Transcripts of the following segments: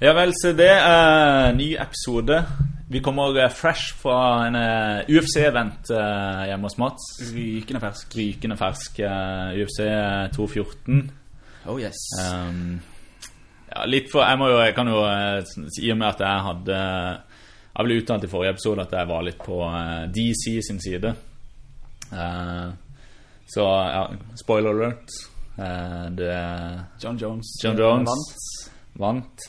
Ja vel, så det ny episode. Vi kommer fresh fra en UFC-event hjemme hos Mats. Rykende fersk UFC 214. Oh yes. Ja, litt for, jeg kan jo si med at jeg ble uttalt i forrige episode at jeg var litt på DC sin side. Så ja, spoiler alert. John Jones vant.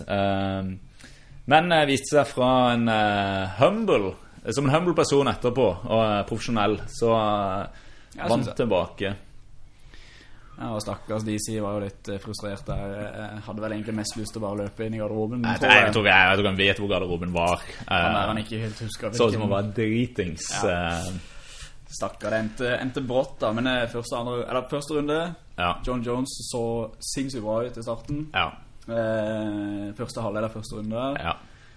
Men viste seg fra en som en humble person etterpå, og profesjonell, så vant tilbake. Ja, og stakkars DC var jo litt frustrert der. Jeg hadde vel egentlig mest lyst til å bare løpe inn i garderoben. Jeg tror han vet hvor garderoben var. Han ikke helt husker. Så som han var dritings. Ja. Stakkar, det endte brått da. Men første runde, ja. John Jones så sinnssykt bra ut i starten. Ja. Første halvdel av første runde. Ja.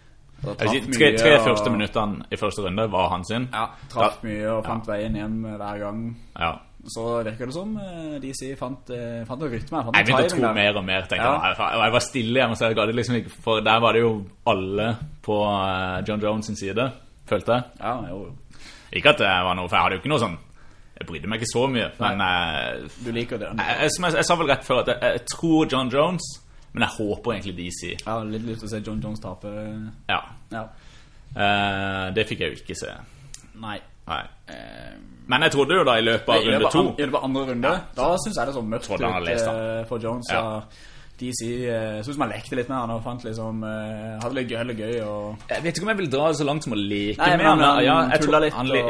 Tre første minuttene i første runde var han sin. Ja, traff mye og fant veien hjem hver gang. Ja. Så virker det som DC fant en rytme. Jeg begynte å tro mer og mer, tenkte jeg. Jeg var stille hjemme, så jeg ga det liksom ikke, for der var det jo alle på John Jones sin side, følte jeg. Ja, jo. Ikke at det var noe, for jeg hadde jo ikke noe sånn, jeg brydde meg ikke så mye, men du liker det. Jeg sa vel rett før at jeg tror John Jones, men jeg håper egentlig DC. Ja, litt lyst til å se John Jones tape. Ja. Det fikk jeg jo ikke se. Nei. Men jeg trodde jo da i løpet av runde 2. I løpet av andre runde, da synes jeg det så mørkt ut for Jones. Ja. DC, jeg synes man lekte litt med han og fant liksom, hadde litt gøy og... Jeg vet ikke om jeg vil dra så langt som å leke med han. Han tullet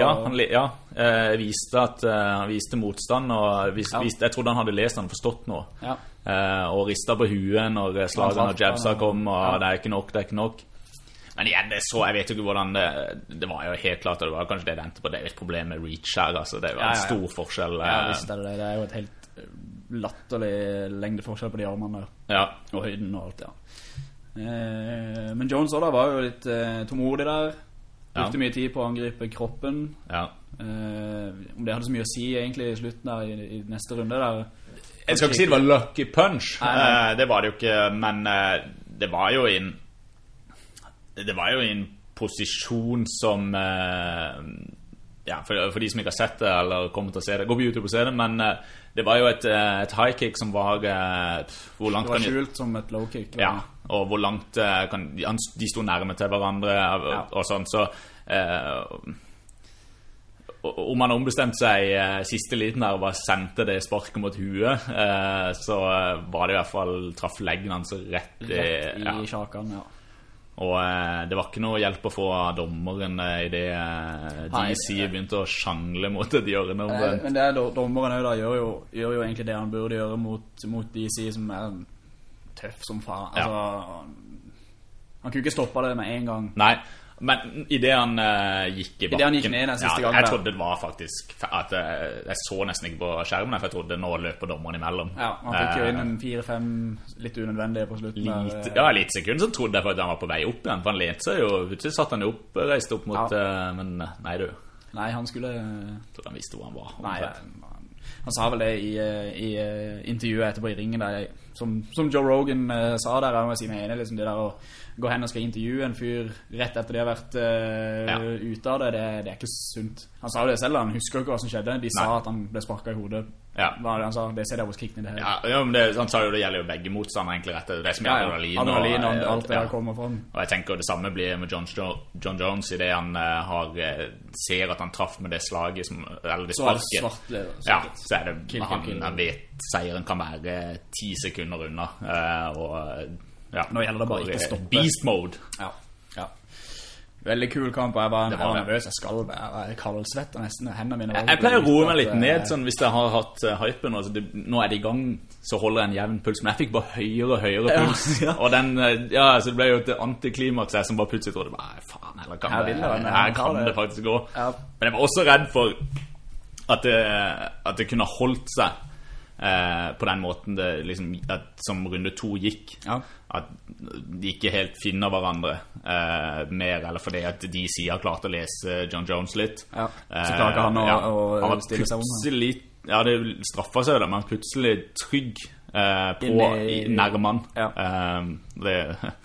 litt. Han viste motstand, og jeg trodde han hadde lest han og forstått noe. Ja. Og ristet på huet når slagene og jabsa kom, og det er ikke nok. Men igjen, jeg vet jo ikke hvordan det var jo helt klart, og det var kanskje det endte på. Det er et problem med reach her, altså. Det var en stor forskjell. Ja, visst er det. Det er jo et helt latterlig lengdeforskjell på de armene og høyden og alt, men Jones også da var jo litt tålmodig der. Brukte mye tid på å angripe kroppen. Om det hadde så mye å si egentlig i slutten der, i neste runde der. Jeg skal ikke si det var lucky punch. Det var det jo ikke, men det var jo i en posisjon som for de som ikke har sett det eller kommer til å se det, gå på YouTube og se det, men det var jo et high kick som var hvor langt det var skjult som et low kick. Ja, og hvor langt de sto nærme til hverandre og sånn, så om han ombestemte seg siste liten her og sendte det sparket mot huet, så var det i hvert fall traff leggen hans rett i sjakan, og det var ikke noe hjelp å få av dommeren i det DC begynte å sjangle mot et hjørne. Men det dommeren da gjør jo egentlig det han burde gjøre mot DC, som er tøff som faen. Han kunne ikke stoppe det med en gang. Nei, men i det han gikk i bakken, i det han gikk ned den siste gangen, jeg trodde det var faktisk at jeg så nesten ikke på skjermen, for jeg trodde nå løper dommeren imellom. Ja, han fikk jo inn en 4-5 litt unødvendige på slutten. Litt sekund så trodde jeg for at han var på vei opp igjen, for han lette seg jo, så satt han jo opp, reiste opp mot, men nei du. Nei, han skulle... Jeg trodde han visste hvor han var. Nei, han sa vel det i intervjuet etterpå i ringen der, som Joe Rogan sa der, han var sin ene, liksom det der å gå hen og skal intervjue en fyr rett etter de har vært ute av det er ikke sunt. Han sa jo det selv, han husker ikke hva som skjedde. De sa at han ble sparket i hodet. Hva var det han sa? Det ser jeg was kicked in the head. Ja, men han sa jo det gjelder jo begge motstander egentlig rett. Det som er adrenalin og alt det der kommer fra. Og jeg tenker det samme blir med John Jones i det han ser at han traff med det slaget eller det sparket. Så er det han vet seieren kan være 10 sekunder unna, og nå gjelder det bare ikke å stoppe. Beast mode. Ja. Veldig kul kamp, jeg var nervøs. Jeg skal være kaldsvett og nesten hendene mine. Jeg pleier å roe meg litt ned sånn, hvis jeg har hatt hypen, altså nå er det i gang, så holder jeg en jevn puls, men jeg fikk bare høyere og høyere puls, og så det ble jo et antiklimaks som bare plutselig trodde, faen, eller kan det faktisk gå. Men jeg var også redd for at det kunne holdt seg på den måten det liksom, som runde 2 gikk, at de ikke helt finner hverandre mer, eller fordi at DC har klart å lese John Jones litt, så klarer han å stille seg om det straffer seg, men plutselig trygg på nærmann.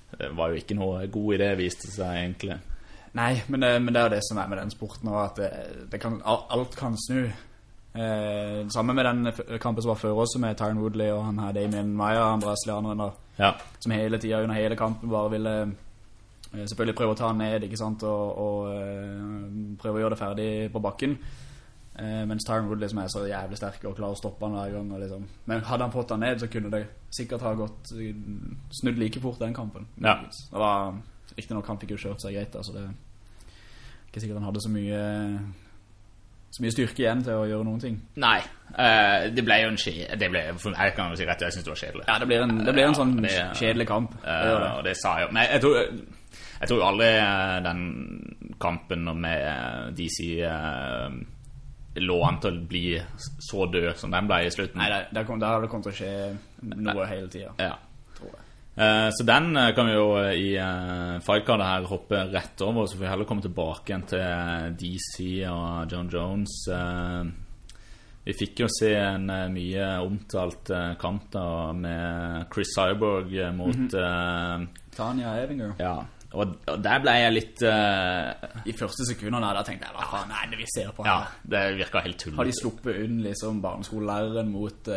det var jo ikke noe god idé, viste seg egentlig. Nei, men det er det som med den sporten også, at alt kan snu. Sammen med den kampen som var før også, med Tyron Woodley og han her Damien Maia, han brasilianeren da, som hele tiden under hele kampen bare ville selvfølgelig prøve å ta han ned, ikke sant, og prøve å gjøre det ferdig på bakken, mens Tyron Woodley som så jævlig sterk og klarer å stoppe han hver gang liksom. Men hadde han fått han ned, så kunne det sikkert ha gått snudd like fort den kampen. Det var riktig nok, han fikk jo kjørt seg greit da, så det er ikke sikkert han hadde så mye styrke igjen til å gjøre noen ting. Nei, det ble jo jeg kan jo si rett, jeg synes det var kjedelig. Ja, det ble en sånn kjedelig kamp. Og det sa jeg jo. Men jeg tror aldri den kampen med DC lå an til å bli så død som den ble i slutten. Nei, der har det kommet til å skje noe hele tiden, tror jeg. Så den kan vi jo i fightcardet her hoppe rett over, så får vi heller komme tilbake igjen til DC og John Jones. Vi fikk jo se en mye omtalt kamp da, med Chris Cyborg mot Tanya Evinger. Ja, og der ble jeg litt i første sekundene da tenkte jeg, hva faen er det vi ser på her? Ja, det virker helt tullig. Har de sluppet unn liksom barneskolelæreren mot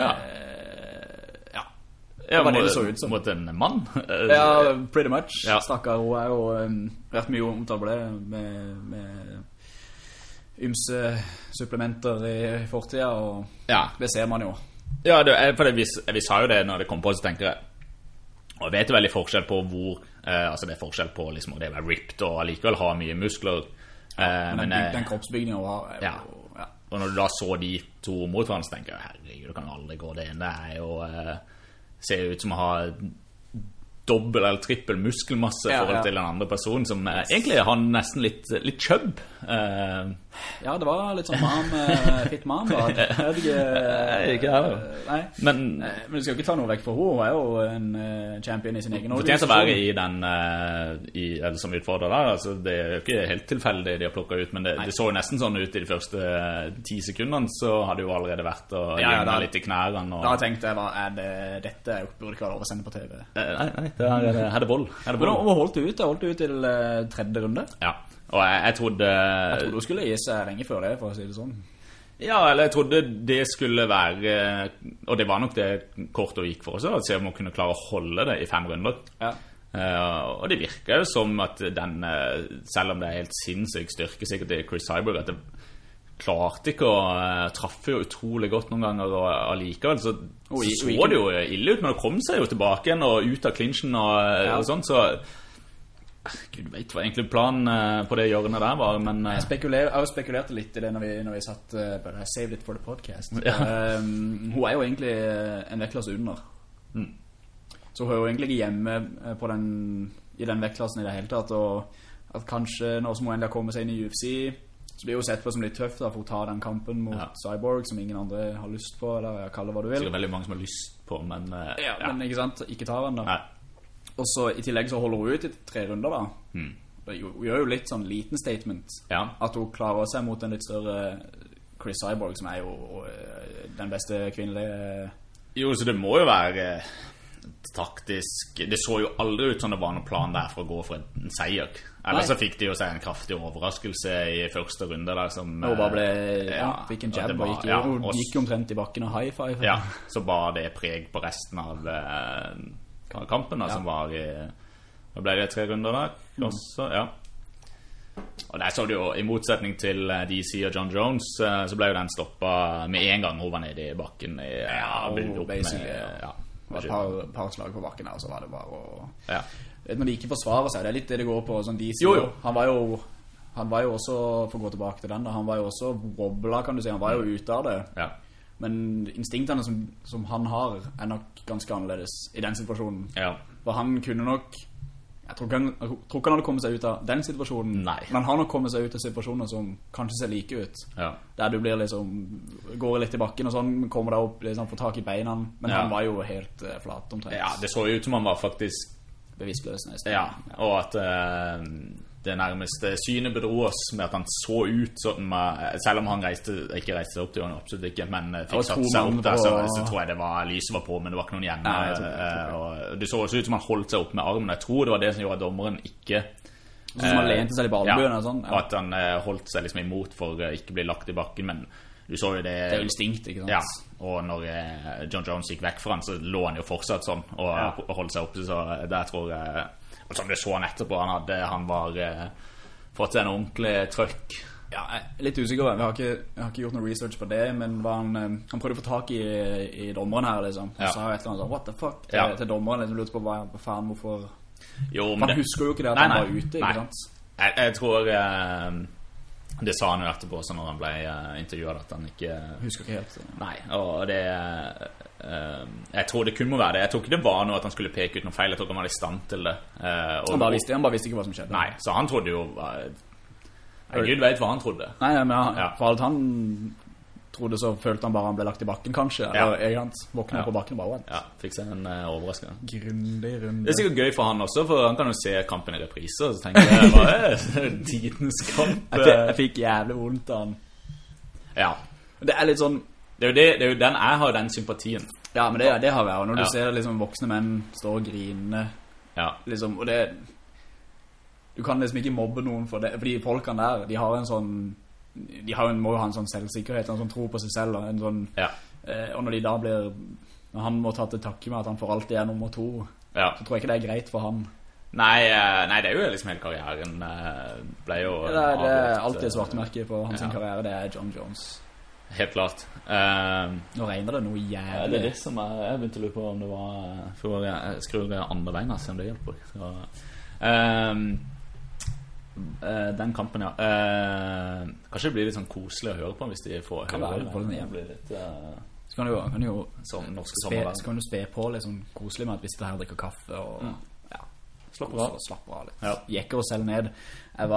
Ja, det så ut som mot en mann. Ja, pretty much. Stakkar, hun er jo vært mye omtalt på det med ymse supplementer i fortida, og det ser man jo. Ja, for vi sa jo det når det kom på, så tenker jeg, og jeg vet jo veldig forskjell på hvor, altså det er forskjell på liksom, det å være ripped og allikevel ha mye muskler. Men den kroppsbyggningen hun har er jo, og når du da så de to mot hverandre, så tenker jeg, herregud, du kan aldri gå det inn. Det er jo ser ut som å ha dobbel eller trippel muskelmasse i forhold til den andre personen, som egentlig har nesten litt kjøbb. Ja, det var litt sånn fit man da. Ikke heller. Nei, men du skal jo ikke ta noe vekk for henne. Hun er jo en champion i sin egen organisasjon. Fortjent å være i den som utfordrer der, altså, det er jo ikke helt tilfeldig de har plukket ut, men det så jo nesten sånn ut i de første 10 sekundene, så hadde jo allerede vært og gjerne litt i knærene. Da tenkte jeg, dette burde ikke være lov å sende på TV. Nei, det er vold. Men hun holdt ut til 3. runde. Ja, og jeg trodde hun skulle gi seg lenge før det, for å si det sånn. Ja, eller jeg trodde det skulle være, og det var nok det kort og gikk for oss, å se om hun kunne klare å holde det i 5 runder. Og det virker jo som at den, selv om det er helt sinnssykt styrke sikkert til Chris Cyborg, at det klarte ikke å traffe jo utrolig godt noen ganger, og allikevel så det jo ille ut, men det kom seg jo tilbake igjen og ut av clinchen og sånt, så Gud vet hva egentlig planen på det hjørnet der var, men jeg har spekulert litt i det når vi satt but I saved it for the podcast. Hun er jo egentlig en vektklasse under, så hun er jo egentlig ikke hjemme i den vektklassen i det hele tatt, og at kanskje nå som hun endelig har kommet seg inn i UFC, så blir jo sett på som litt tøft da, for å ta den kampen mot Cyborg som ingen andre har lyst på, eller kall det hva du vil. Det er veldig mange som har lyst på, men men ikke sant, ikke ta den da. Nei. Og så i tillegg så holder hun ut i 3 runder da. Hun gjør jo litt sånn liten statement, at hun klarer seg mot en litt større Chris Cyborg, som er jo den beste kvinnelige. Jo, så det må jo være taktisk. Det så jo aldri ut som det var noen plan der for å gå for en seier. Ellers så fikk de jo seg en kraftig overraskelse i første runde der, som hun bare fikk en jab og gikk omtrent i bakken og high five. Ja, så bare det preg på resten av kampen da, som var da ble det 3 runder der også, og der så det jo, i motsetning til DC og John Jones, så ble jo den stoppet med en gang hun var nede i bakken et par slag på bakken her, så var det bare å når de ikke forsvarer seg, det er litt det går på sånn DC. Han var jo også, for å gå tilbake til den da, han var jo også wobbla, kan du si, han var jo ute av det, men instinktene som han har er nok ganske annerledes i den situasjonen. For han kunne nok, jeg tror ikke han hadde kommet seg ut av den situasjonen, men han har nok kommet seg ut av situasjoner som kanskje ser like ut, der du blir liksom, går litt i bakken og sånn, kommer deg opp, liksom, får tak i beina, men han var jo helt flat omtrent. Ja, det så ut som han var faktisk bevisstløs nesten. Og at det nærmeste synet bedro oss med at han så ut sånn, selv om han ikke reiste opp, det gjorde han absolutt ikke, men fikk satt seg opp der, så tror jeg lyset var på, men det var ikke noen hjemme. Og det så også ut som han holdt seg opp med armen. Jeg tror det var det som gjorde at dommeren ikke sånn som han lente seg litt på albuen og sånn. Og at han holdt seg liksom imot for å ikke bli lagt i bakken, men du så jo det... Det instinkt, ikke sant? Ja, og når John Jones gikk vekk fra han, så lå han jo fortsatt sånn, og holdt seg oppe, så der tror jeg... Og som du så han etterpå, han var fått en ordentlig trøkk. Ja, jeg er litt usikker. Jeg har ikke gjort noe research på det, men han prøvde å få tak i dommeren her, liksom. Han sa jo et eller annet sånn, what the fuck, til dommeren, liksom lurte på hva faen, hvorfor... Jo, men han husker jo ikke det at han var ute, ikke sant? Jeg tror... Det sa han jo etterpå så når han ble intervjuet at han ikke husker ikke helt nei, og det jeg tror det kunne må være det. Jeg tror ikke det var noe at han skulle peke ut noe feil. Jeg tror ikke han var i stand til det han bare visste ikke hva som skjedde. Nei, så han trodde jo Gud vet hva han trodde. Nei, men for alt han trodde så følte han bare han ble lagt i bakken kanskje eller egentlig våknet på bakken og bare fikk seg en overraskende grundig runde. Det er sikkert gøy for han også, for han kan jo se kampen i reprise og så tenker jeg, hva tidens kamp? Jeg fikk jævlig vondt av han. Det er litt sånn det er jo den jeg har den sympatien. Ja, men det har jeg, og når du ser liksom voksne menn stå og grine liksom, og det du kan liksom ikke mobbe noen for det, fordi folkene der, de har en sånn må jo ha en sånn selvsikkerhet, en sånn tro på seg selv, en sånn, og når de da når han må ta til takke med at han for alltid er nummer 2, så tror jeg ikke det er greit for han. Nei, det er jo liksom hele karrieren ble jo det er alltid et svartemerke på hans karriere, det er John Jones. Helt klart. Nå regner det noe jævlig. Det er det som jeg begynte å lure på om det var for jeg skrur det andre veien, se om det hjelper. Så, den kampen, kanskje det blir litt sånn koselig å høre på hvis de får høre det blir litt så kan du jo som norske sommervær så kan du spe på litt sånn koselig med at vi sitter her og drikker kaffe og slapper av litt jekker oss selv ned. Jeg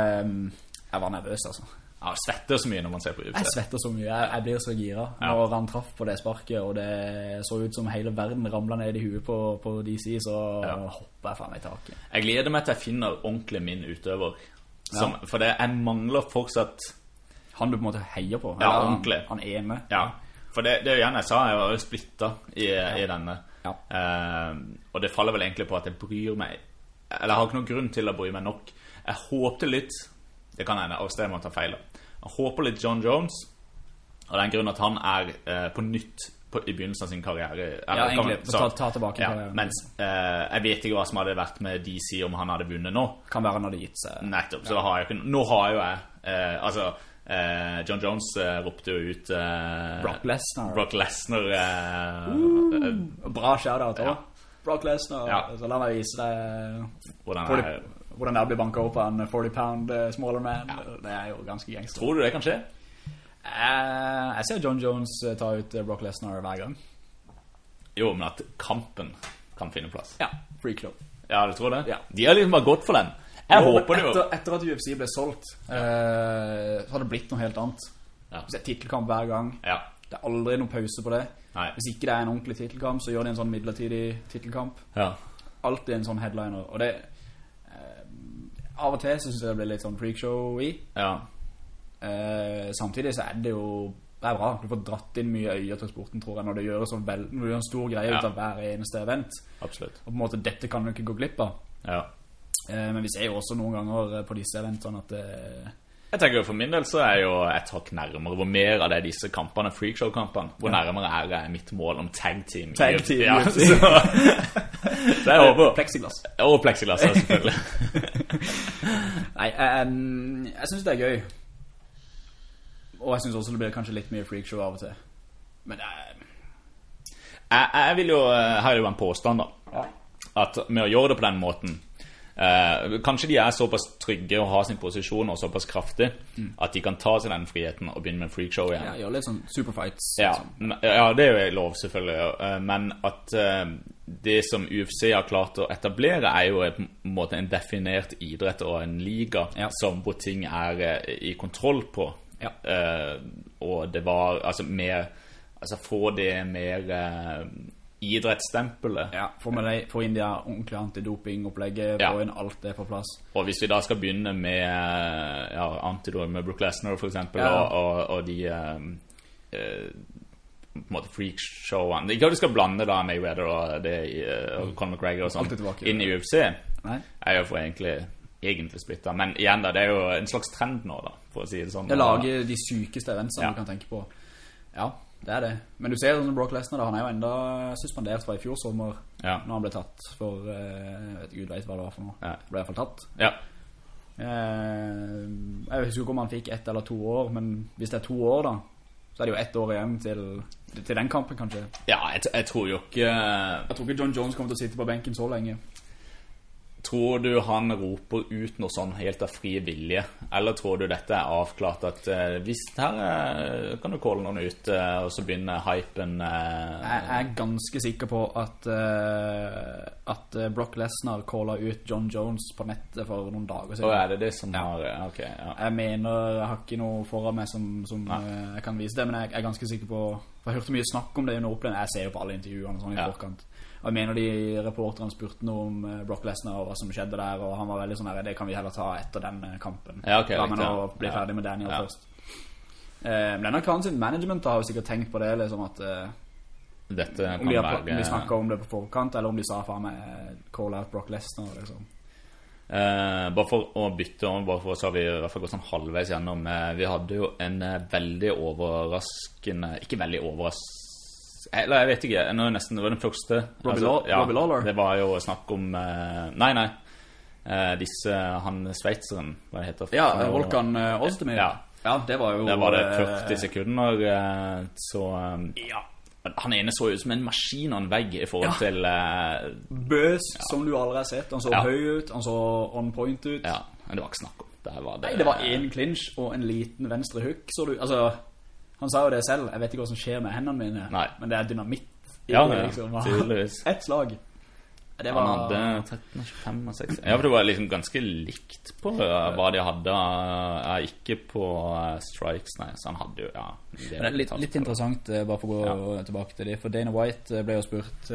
var nervøs altså. Jeg svetter så mye når man ser på UFC. Jeg svetter så mye, jeg blir så gira når han traff på det sparket og det så ut som hele verden ramlet ned i huet på DC, så hopper jeg faen meg i taket. Jeg gleder meg til jeg finner ordentlig min utøver for jeg mangler fortsatt han du på en måte heier på ordentlig. Han ene for det er jo igjen jeg sa, jeg var jo splittet i denne og det faller vel egentlig på at jeg bryr meg eller jeg har ikke noen grunn til å bry meg nok. Jeg håpte litt det kan hende, og stedet må ta feil. Jeg håper litt John Jones, og den grunnen at han på nytt i begynnelsen av sin karriere. Egentlig, ta tilbake karrieren. Mens jeg vet ikke hva som hadde vært med DC om han hadde vunnet nå. Kan være når det gitt seg. Nettopp, så har jeg ikke, nå har jo jeg, John Jones ropte jo ut Brock Lesnar. Bra shoutout også. Brock Lesnar, så la meg vise deg hvordan det blir banket opp av en 40-pound smaller man. Det er jo ganske gangster. Tror du det kan skje? Jeg ser John Jones ta ut Brock Lesnar hver gang. Jo, men at kampen kan finne plass. Ja, freak show. Ja, du tror det? Ja. De har liksom bare gått for den. Jeg håper det jo. Etter at UFC ble solgt, så har det blitt noe helt annet. Hvis det er titelkamp hver gang. Det er aldri noen pause på det. Nei. Hvis ikke det er en ordentlig titelkamp, så gjør de en sånn midlertidig titelkamp. Alltid en sånn headliner. Og det av og til så synes jeg det blir litt sånn freakshow i samtidig så er det jo det er bra, du får dratt inn mye øyer til sporten tror jeg, når det gjør når du gjør en stor greie ut av hver eneste event. Absolutt. Og på en måte, dette kan du ikke gå glipp av. Men vi ser jo også noen ganger på disse eventene at jeg tenker jo for min del så er jo et hakk nærmere hvor mer av det disse kampene, freakshow-kampene, hvor nærmere er mitt mål om tag team så jeg håper plexiglass og plexiglass selvfølgelig. Nei, jeg synes det er gøy og jeg synes også det blir kanskje litt mye freakshow av og til men jeg vil jo her er jo en påstand da at med å gjøre det på den måten kanskje de er såpass trygge og har sin posisjon og såpass kraftig at de kan ta seg den friheten og begynne med freakshow igjen. Gjør litt sånn superfights det er jo lov selvfølgelig men at det som UFC har klart å etablere er jo på en måte en definert idrett og en liga som hvor ting er i kontroll på og det var altså mer altså få det mer idrettsstempelet. Ja, få inn de ordentlige antidoping-opplegget, få inn alt det på plass. Og hvis vi da skal begynne med antidoping med Brock Lesnar for eksempel, og de på en måte freakshowen, ikke at du skal blande da Mayweather og Conor McGregor og sånt inn i UFC. Nei. Jeg jo for egentlig splittet, men igjen da, det er jo en slags trend nå da, for å si det sånn. Det lager de sykeste eventsene du kan tenke på. Ja, det er det. Men du ser sånn Brock Lesnar da, han jo enda suspendert fra i fjor sommer, når han ble tatt for, Gud vet hva det var for noe. Ble i hvert fall tatt. Ja. Jeg husker ikke om han fikk 1 eller 2 år, men hvis det er 2 år da, så er det jo 1 år igjen til den kampen kanskje. Ja, jeg tror jo ikke... Jeg tror ikke John Jones kommer til å sitte på benken så lenge. Tror du han roper ut noe sånn helt av fri vilje? Eller tror du dette avklart at hvis her kan du calle noen ut, og så begynner hypen? Jeg ganske sikker på at Brock Lesnar callet ut John Jones på nettet for noen dager siden. Og det som har... Ok, ja. Jeg mener, jeg har ikke noe foran meg som jeg kan vise det, men jeg er ganske sikker på... Jeg har hørt mye snakk om det under Open. Jeg ser jo på alle intervjuene sånn i forkant. Og jeg mener de reporterne spurte noe om Brock Lesnar og hva som skjedde der, og han var veldig sånn her, det kan vi heller ta etter den kampen. Ja, ok. Da må nå bli ferdig med Daniel først. Men denne kan sin management har jo sikkert tenkt på det, liksom at dette kan om de snakket om det på forkant, eller om de sa for meg call out Brock Lesnar, liksom. Bare for å bytte om, bare for så har vi i hvert fall gått sånn halvveis gjennom. Vi hadde jo en veldig overraskende, ikke veldig overraskende, eller jeg vet ikke, det var den første Robbie Lawler. Det var jo snakk om Nei han sveitseren, hva det heter? Ja, Volkan Ozdemir. Ja, det var jo... Det var det 40 sekunder, så han ene så ut som en maskin og en vegg i forhold til bøs, som du aldri har sett. Han så høy ut, han så on point ut. Ja, men det var ikke snakk om. Det var en clinch og en liten venstre hook, så du, altså... Han sa jo det selv, jeg vet ikke hva som skjer med hendene mine. Nei. Men det er dynamitt. Liksom. Tydeligvis. Et slag. Det var... Han hadde 13, 25 og 6. Ja, for det var liksom ganske likt på hva de hadde. Ikke på strikes, nei. Så han hadde jo, det er litt interessant, bare for å gå tilbake til det. For Dana White ble jo spurt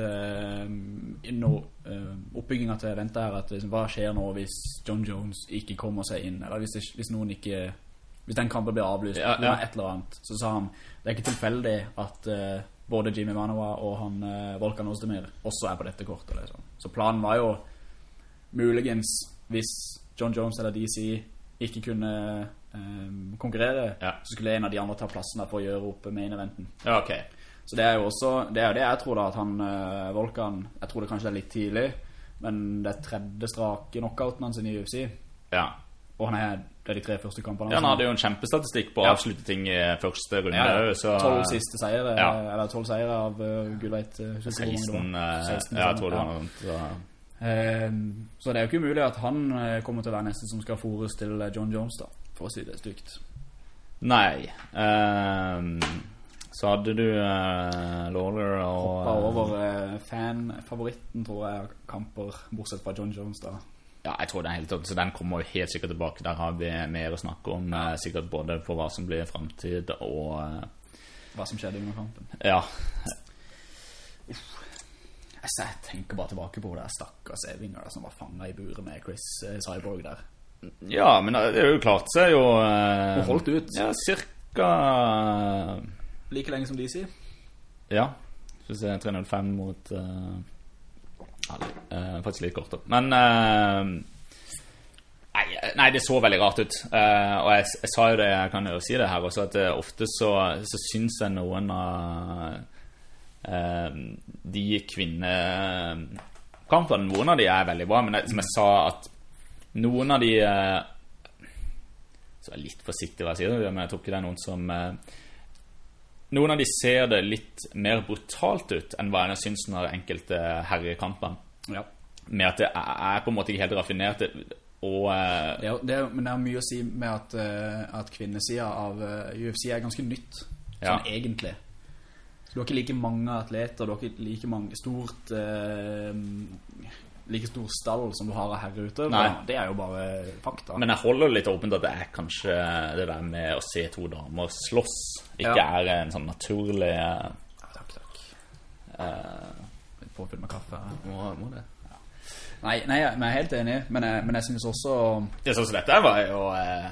oppbyggingen til eventet her, at liksom, hva skjer nå hvis John Jones ikke kommer seg inn? Eller hvis noen ikke... Hvis den kampen blir avlyst et eller annet, så sa han det er ikke tilfeldig at både Jimmy Manoa og han Volkan Ozdemir også på dette kortet liksom. Så planen var jo muligens hvis John Jones eller DC ikke kunne konkurrere, så skulle en av de andre ta plassen for å gjøre opp main eventen. Ja, ok. Så det er jo også det jeg tror da, at han Volkan, jeg tror det kanskje er litt tidlig, men det er 3. strake knockouten hans i UFC. Ja. Og det er de 3 første kampene. Ja, han hadde jo en kjempestatistikk på å avslutte ting i første runde. 12 siste seire, eller 12 seire av Gud vet 16, jeg tror det var noe. Så det er jo ikke umulig at han kommer til å være neste som skal fores til John Jones da, for å si det stygt. Nei. Så hadde du Lawler og... Hoppet over fan-favoritten, tror jeg, kamper, bortsett fra John Jones da. Ja, jeg tror det er helt tatt, så den kommer jo helt sikkert tilbake. Der har vi mer å snakke om, sikkert både på hva som blir fremtid og... hva som skjedde under kampen. Ja. Jeg tenker bare tilbake på det stakkars Evinger som var fanget i buret med Chris Cyborg der. Ja, men det er jo klart, så er jo... og holdt ut. Ja, cirka... like lenge som de sier. Ja, så ser jeg 305 mot... faktisk litt kort men nei, det så veldig rart ut og jeg sa jo det, jeg kan jo si det her også, at ofte så synes jeg noen av de kvinnekampene, noen av de er veldig bra, men som jeg sa at noen av de så er jeg litt forsiktig hva jeg sier, men jeg tror ikke det er noen som noen av de ser det litt mer brutalt ut enn hva jeg synes når enkelte herrekamper. Ja. Med at det er på en måte ikke helt raffinert. Og, men det er mye å si med at kvinnesiden av UFC er ganske nytt, sånn egentlig. Så du har ikke like mange atleter, du har ikke like mange like stor stall som du har av herreutøvere. Det er jo bare fakta. Men jeg holder litt åpent at det er kanskje det der med å se 2 damer slåss ikke er en sånn naturlig få fylle med kaffe. Må det. Nei, jeg er helt enig, men jeg synes også... Det sånn som dette var jo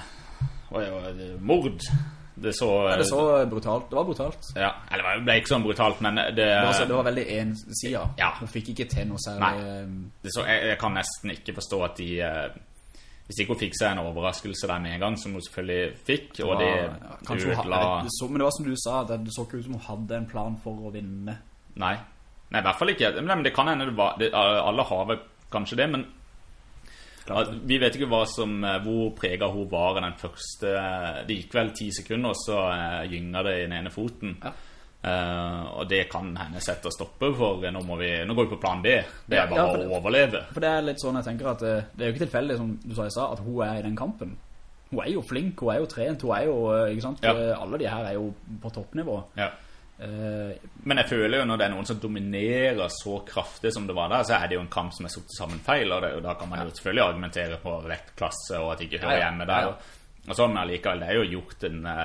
mord. Det så brutalt. Det var brutalt. Ja, eller det ble ikke sånn brutalt, men det var veldig ensida. Ja. De fikk ikke til noe særlig... Nei, jeg kan nesten ikke forstå at de... Hvis ikke hun fikk seg en overraskelse der med en gang, som hun selvfølgelig fikk, og det ødela... Men det var som du sa, det så ikke ut som hun hadde en plan for å vinne. Nei, i hvert fall ikke. Men det kan hende alle har vel kanskje det, men vi vet ikke hvor preget hun var i den første. Det gikk vel 10 sekunder, så gynga det i den ene foten. Ja. Og det kan henne sette og stoppe, for nå går vi på plan B. Det bare å overleve. For det litt sånn, jeg tenker at det er jo ikke tilfeldig, som du sa, at hun i den kampen. Hun jo flink, hun jo trent, hun jo, ikke sant? Ja. Alle de her jo på toppnivå. Ja. Men jeg føler jo når det noen som dominerer så kraftig som det var der, så det jo en kamp som satt sammen feil, og da kan man jo selvfølgelig argumentere på vektklasse og at det ikke hører hjemme der og sånn, men allikevel det jo gjort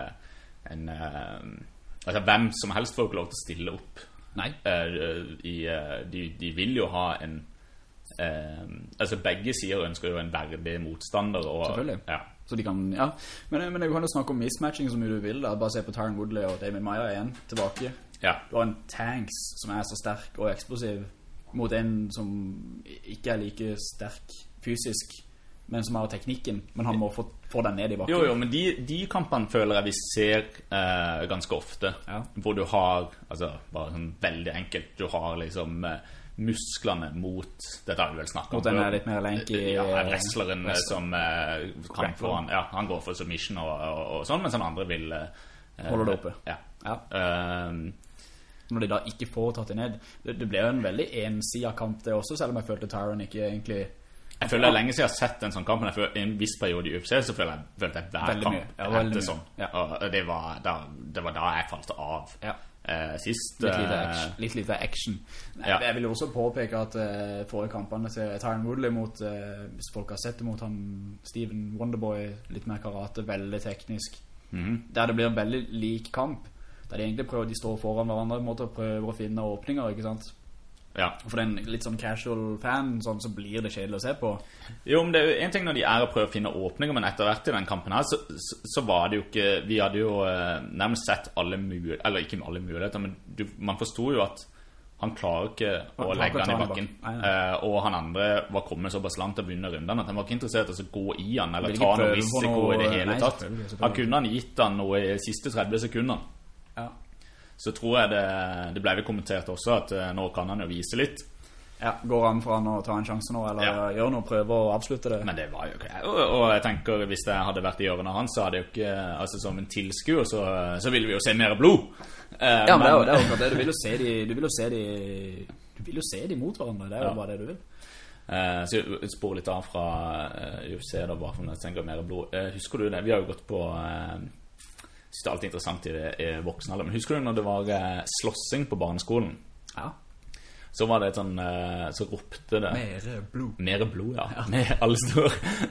altså hvem som helst får ikke lov til å stille opp. Nei. De vil jo ha en altså begge sider ønsker jo en verdig motstander og, selvfølgelig ja. Så de kan, ja. Men du kan jo snakke om mismatching så mye du vil da. Bare se på Tyron Woodley og David Maia igjen tilbake. Ja. Du har en Tanks som så sterk og eksplosiv mot en som ikke like sterk fysisk, men som har teknikken, men han må få den ned i bakken. Jo, men de kampene føler jeg vi ser ganske ofte, ja. Hvor du har, altså bare sånn veldig enkelt, du har liksom musklene mot, dette har vi vel snakket om. Mot den litt mer lenke i... Ja, wrestleren som kan få han, ja, han går for submission og sånn, mens den andre vil... holde det oppe. Ja. Når de da ikke får tatt det ned. Det ble jo en veldig ensidig kamp det også, selv om jeg følte Tyron ikke egentlig... Jeg føler lenge siden jeg har sett en sånn kamp, men i en viss periode i UFC så følte jeg hver kamp etter sånn. Ja. Og det var da jeg falt av. Ja. Sist litt lite action. Ja. Jeg vil også påpeke at forrige kampene til Tyron Woodley mot, hvis folk har sett det mot han Steven Wonderboy, litt mer karate, veldig teknisk, der det blir en veldig lik kamp, der de egentlig prøver, de står foran hverandre på en måte og prøver å finne åpninger, ikke sant? Ja. For den litt sånn casual fan sånn, så blir det kjedelig å se på. Jo, men det jo en ting når de å prøve å finne åpninger, men etter hvert i den kampen her så var det jo ikke, vi hadde jo nærmest sett alle muligheter, eller ikke alle muligheter, men man forstod jo at han klarer ikke å legge han i bakken. Og han andre var kommet såpass langt og vunnet runden at han var ikke interessert i å gå i han eller ta noe risiko i det hele tatt. Han kunne han gitt han noe i siste 30 sekunder. Ja. Så tror jeg det ble vel kommentert også at nå kan han jo vise litt. Ja, går han for han å ta en sjanse nå, eller gjøre noe, prøve å avslutte det? Men det var jo ikke, og jeg tenker hvis det hadde vært i hjørnet hans, så hadde jo ikke, altså som en tilskuer, så ville vi jo se mer blod. Ja, men det er jo akkurat det, du vil jo se de mot hverandre, det er jo bare det du vil. Så jeg spår litt av fra UFC da, bare for jeg tenker mer blod. Husker du det? Vi har jo gått på... Jeg synes det er alltid interessant i voksen alder. Men husker du når det var slåssing på barneskolen? Ja. Så var det sånn, så ropte det... Mer blod, ja. Med alle store.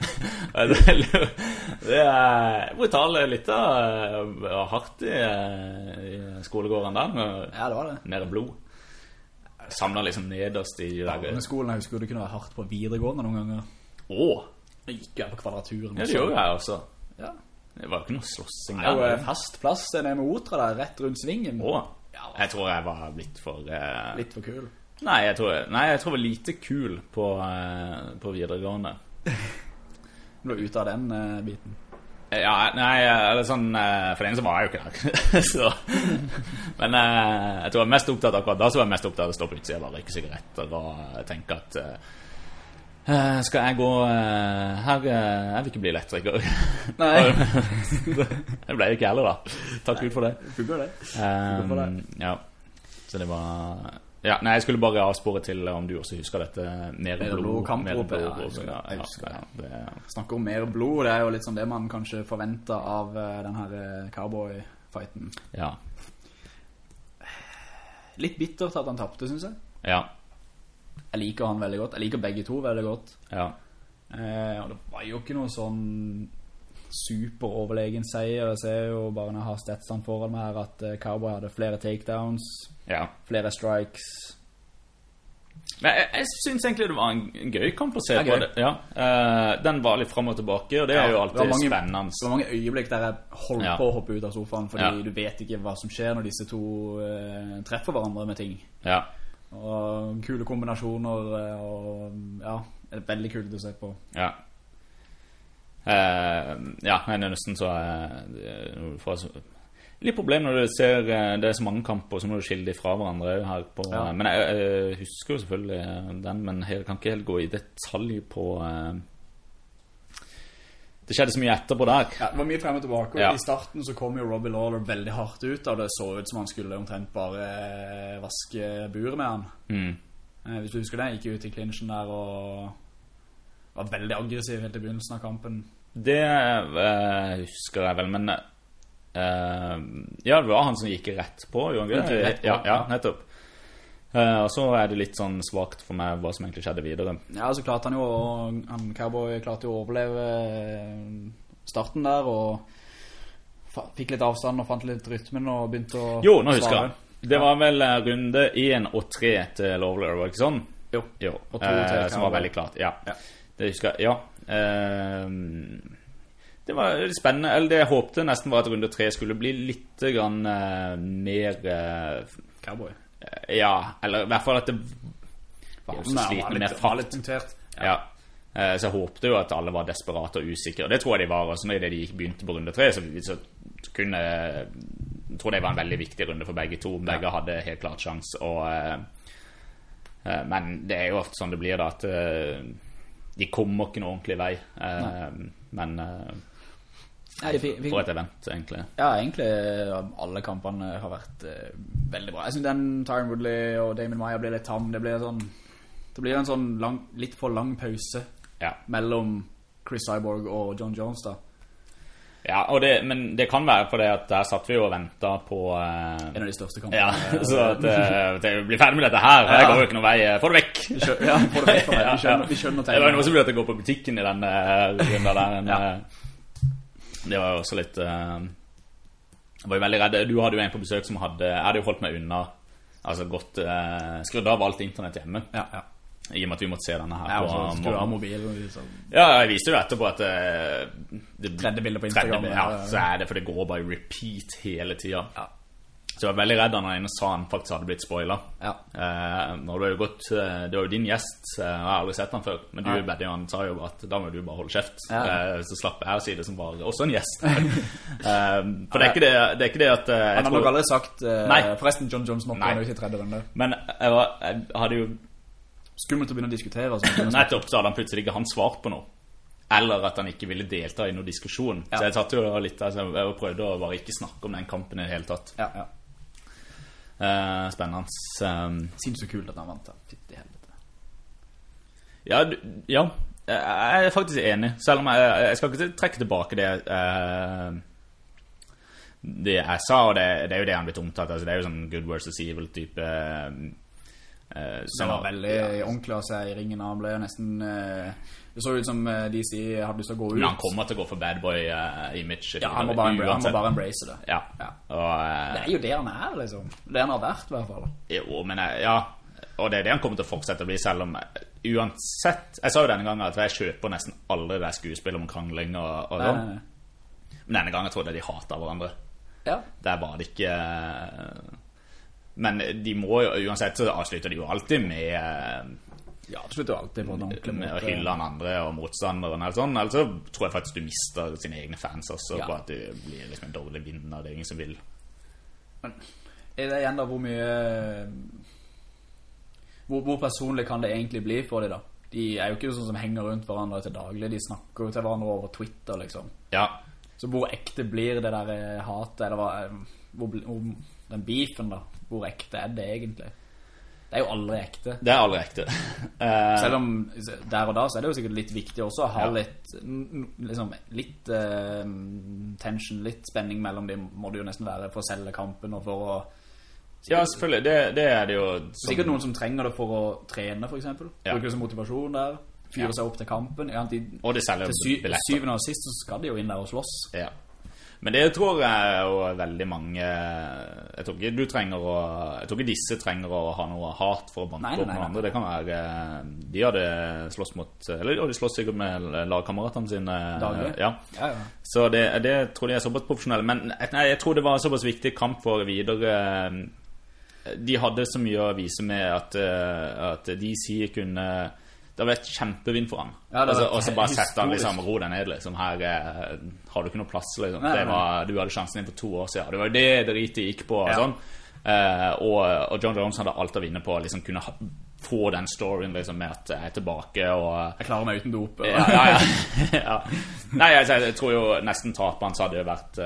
Det brutale litt da. Hardt i skolegården der. Ja, det var det. Mer blod. Samlet liksom nederst i... Barneskolen, jeg husker det kunne være hardt på videregående noen ganger. Det gikk jo på kvadraturen. Ja, det gjør jeg også. Ja. Det var jo ikke noe slåssing der. Det var fast plass nede med Otra der, rett rundt svingen. Jeg tror jeg var litt for... Litt for kul? Nei, jeg tror jeg var lite kul på videregående. Du var ute av den biten? Ja, nei, eller sånn... For den så var jeg jo ikke der. Så. Men jeg tror jeg var mest opptatt akkurat da, så var jeg mest opptatt av å stå på utsida, bare ikke sigaretter, og tenke at... skal jeg gå her jeg vil ikke bli elektriker. Nei. Det ble ikke heller da. Takk Gud for det. Ja. Så det var ja, nei, jeg skulle bare avspore til om du også husker dette mer blod kampropet. Ja, jeg husker det. Snakker om mer blod, det er jo litt sånn det man kanskje forventer av den her cowboy-fighten. Ja. Litt bittert at han tappte, synes jeg. Ja. Jeg liker han veldig godt. Jeg liker begge to veldig godt. Ja. Og det var jo ikke noe sånn super overlegen seier. Jeg ser jo bare når jeg har statsene foran meg her at Cowboy hadde flere takedowns, flere strikes, Men jeg synes egentlig det var en gøy kamp å se på det. Ja, den var litt frem og tilbake, og det jo alltid spennende. Det var mange øyeblikk der jeg holdt på å hoppe ut av sofaen, fordi du vet ikke hva som skjer når disse to treffer hverandre med ting. Ja. Og kule kombinasjoner, og ja, det veldig kult å se på. Ja. Ja, nesten så litt problem når du ser det så mange kamper, så må du skille de fra hverandre her på, men jeg husker jo selvfølgelig den, men jeg kan ikke helt gå i detalj på det skjedde så mye etterpå der. Ja, det var mye frem og tilbake, og i starten så kom jo Robbie Lawler veldig hardt ut, og det så ut som han skulle omtrent bare vaske buret med han. Hvis du husker det, gikk ut i clinchen der og var veldig aggressiv helt i begynnelsen av kampen. Det husker jeg vel, men ja, det var han som gikk rett på, ja, nettopp. Og så det litt sånn svagt for meg hva som egentlig skjedde videre. Ja, så klarte han jo, Cowboy klarte jo å overleve starten der, og fikk litt avstand og fant litt rytmen og begynte å Jo, nå husker jeg. Det var vel runde 1 og 3 til Lawler, var det ikke sånn? Jo. Og 2 til som var veldig klart, ja. Det husker jeg, det var litt spennende, eller det jeg håpte nesten var at runde 3 skulle bli litt grann mer Cowboy. Ja, eller i hvert fall at det var så slitende med fart. Ja. Så jeg håpte jo at alle var desperate og usikre, og det tror jeg de var også når de begynte på runde 3, så kunne jeg tror det var en veldig viktig runde for begge to. Begge hadde helt klart sjans, men det jo ofte sånn det blir da, at de kommer ikke noe ordentlig vei, men for et event egentlig. Ja, egentlig alle kampene har vært veldig bra. Jeg synes den Tyron Woodley og Damon Maia blir litt tam. Det blir en sånn litt for lang pause mellom Chris Cyborg og John Jones da. Ja, men det kan være for det at der satt vi jo og ventet på en av de største kampene. Ja, så at det blir ferdig med dette her. Det går jo ikke noe vei. Få det vekk! Ja, få det vekk fra meg. Vi skjønner tegnet. Det var jo noe som blir at jeg går på butikken i den runden der. Det var jo også litt jeg var jo veldig redd. Du hadde jo en på besøk som jeg hadde jo holdt meg unna, altså godt skrudd av alt internett hjemme. Ja. I og med at vi måtte se denne her på skrudd av mobilen liksom. Ja, jeg viste jo etterpå at det tredje bilder på Instagram. Ja, så det for det går bare repeat hele tiden. Ja. Så jeg var veldig redd da når en sa han faktisk hadde blitt spoilet. Ja. Når det var jo din gjest, jeg har aldri sett han før, men han sa jo at da må du bare holde kjeft. Så slapp jeg å si det som var også en gjest. For det er ikke det at han har nok aldri sagt forresten John Jones måtte han jo ikke i tredje runde. Men jeg hadde jo skummelt å begynne å diskutere. Nettopp, så hadde han plutselig ikke han svart på noe. Eller at han ikke ville delta i noen diskusjon. Så jeg satt jo litt, jeg prøvde å bare ikke snakke om den kampen i det hele tatt. Ja. Spennende. Synes så kult at han vant da. Fytti helvete. Ja, jeg faktisk enig. Selv om jeg skal ikke trekke tilbake det jeg sa, og det jo det han blitt omtatt. Altså, det jo sånn good versus evil type det var veldig ordentlig å se i ringen. Han ble nesten det så ut som DC hadde lyst til å gå ut. Men han kommer til å gå for bad boy image. Ja, han må bare embrace det. Ja. Det jo det han liksom. Det han har vært i hvert fall. Jo, men og det han kommer til å fortsette å bli, selv om uansett, jeg sa jo denne gangen at jeg kjøper nesten aldri det skuespill om krangling og sånn. Men denne gangen tror jeg de hater hverandre. Ja. Der var det ikke men de må jo, uansett så avslutter de jo alltid med avslutter jo alltid på med å hylle han andre og motstanderen eller sånn, altså tror jeg faktisk du mister sine egne fans også på at du blir liksom en dårlig vinner, det ingen som vil. Men det igjen da hvor mye hvor personlig kan det egentlig bli for dem da? De jo ikke sånn som henger rundt hverandre til daglig, de snakker jo til hverandre over Twitter liksom. Ja. Så hvor ekte blir det der hatet, eller hvor den beefen da, hvor ekte det egentlig? Det jo aldri ekte. Det aldri ekte. Selv om der og da så det jo sikkert litt viktig også å ha litt liksom, litt tension, litt spenning mellom dem må det jo nesten være for å selge kampen og for å ja, selvfølgelig, det det jo som... Sikkert noen som trenger det for å trene for eksempel, bruker som motivasjon der, fyre seg opp til kampen. Og det selger til syvende og sist så skal de jo inn der og slåss. Ja. Men det tror jeg jo veldig mange. Jeg tror ikke disse trenger å ha noe hat for å banke opp noen andre. Det kan være de hadde slåss mot, eller de slåss sikkert med lagkameratene sine ja. Så det tror jeg såpass profesjonelle. Men jeg tror det var såpass viktig kamp for videre. De hadde så mye å vise med at DC kunne. Det har vært kjempevind for han. Og så bare sette han liksom, ro deg ned liksom. Her har du ikke noe plass liksom. Du hadde sjansen inn for 2 år siden. Det var jo det dritet gikk på sånn. Og John Jones hadde alt å vinne på liksom, kunne få den storyen liksom, med at jeg er tilbake og jeg klarer meg uten dop ja. Nei, jeg tror jo nesten tapet hans hadde vært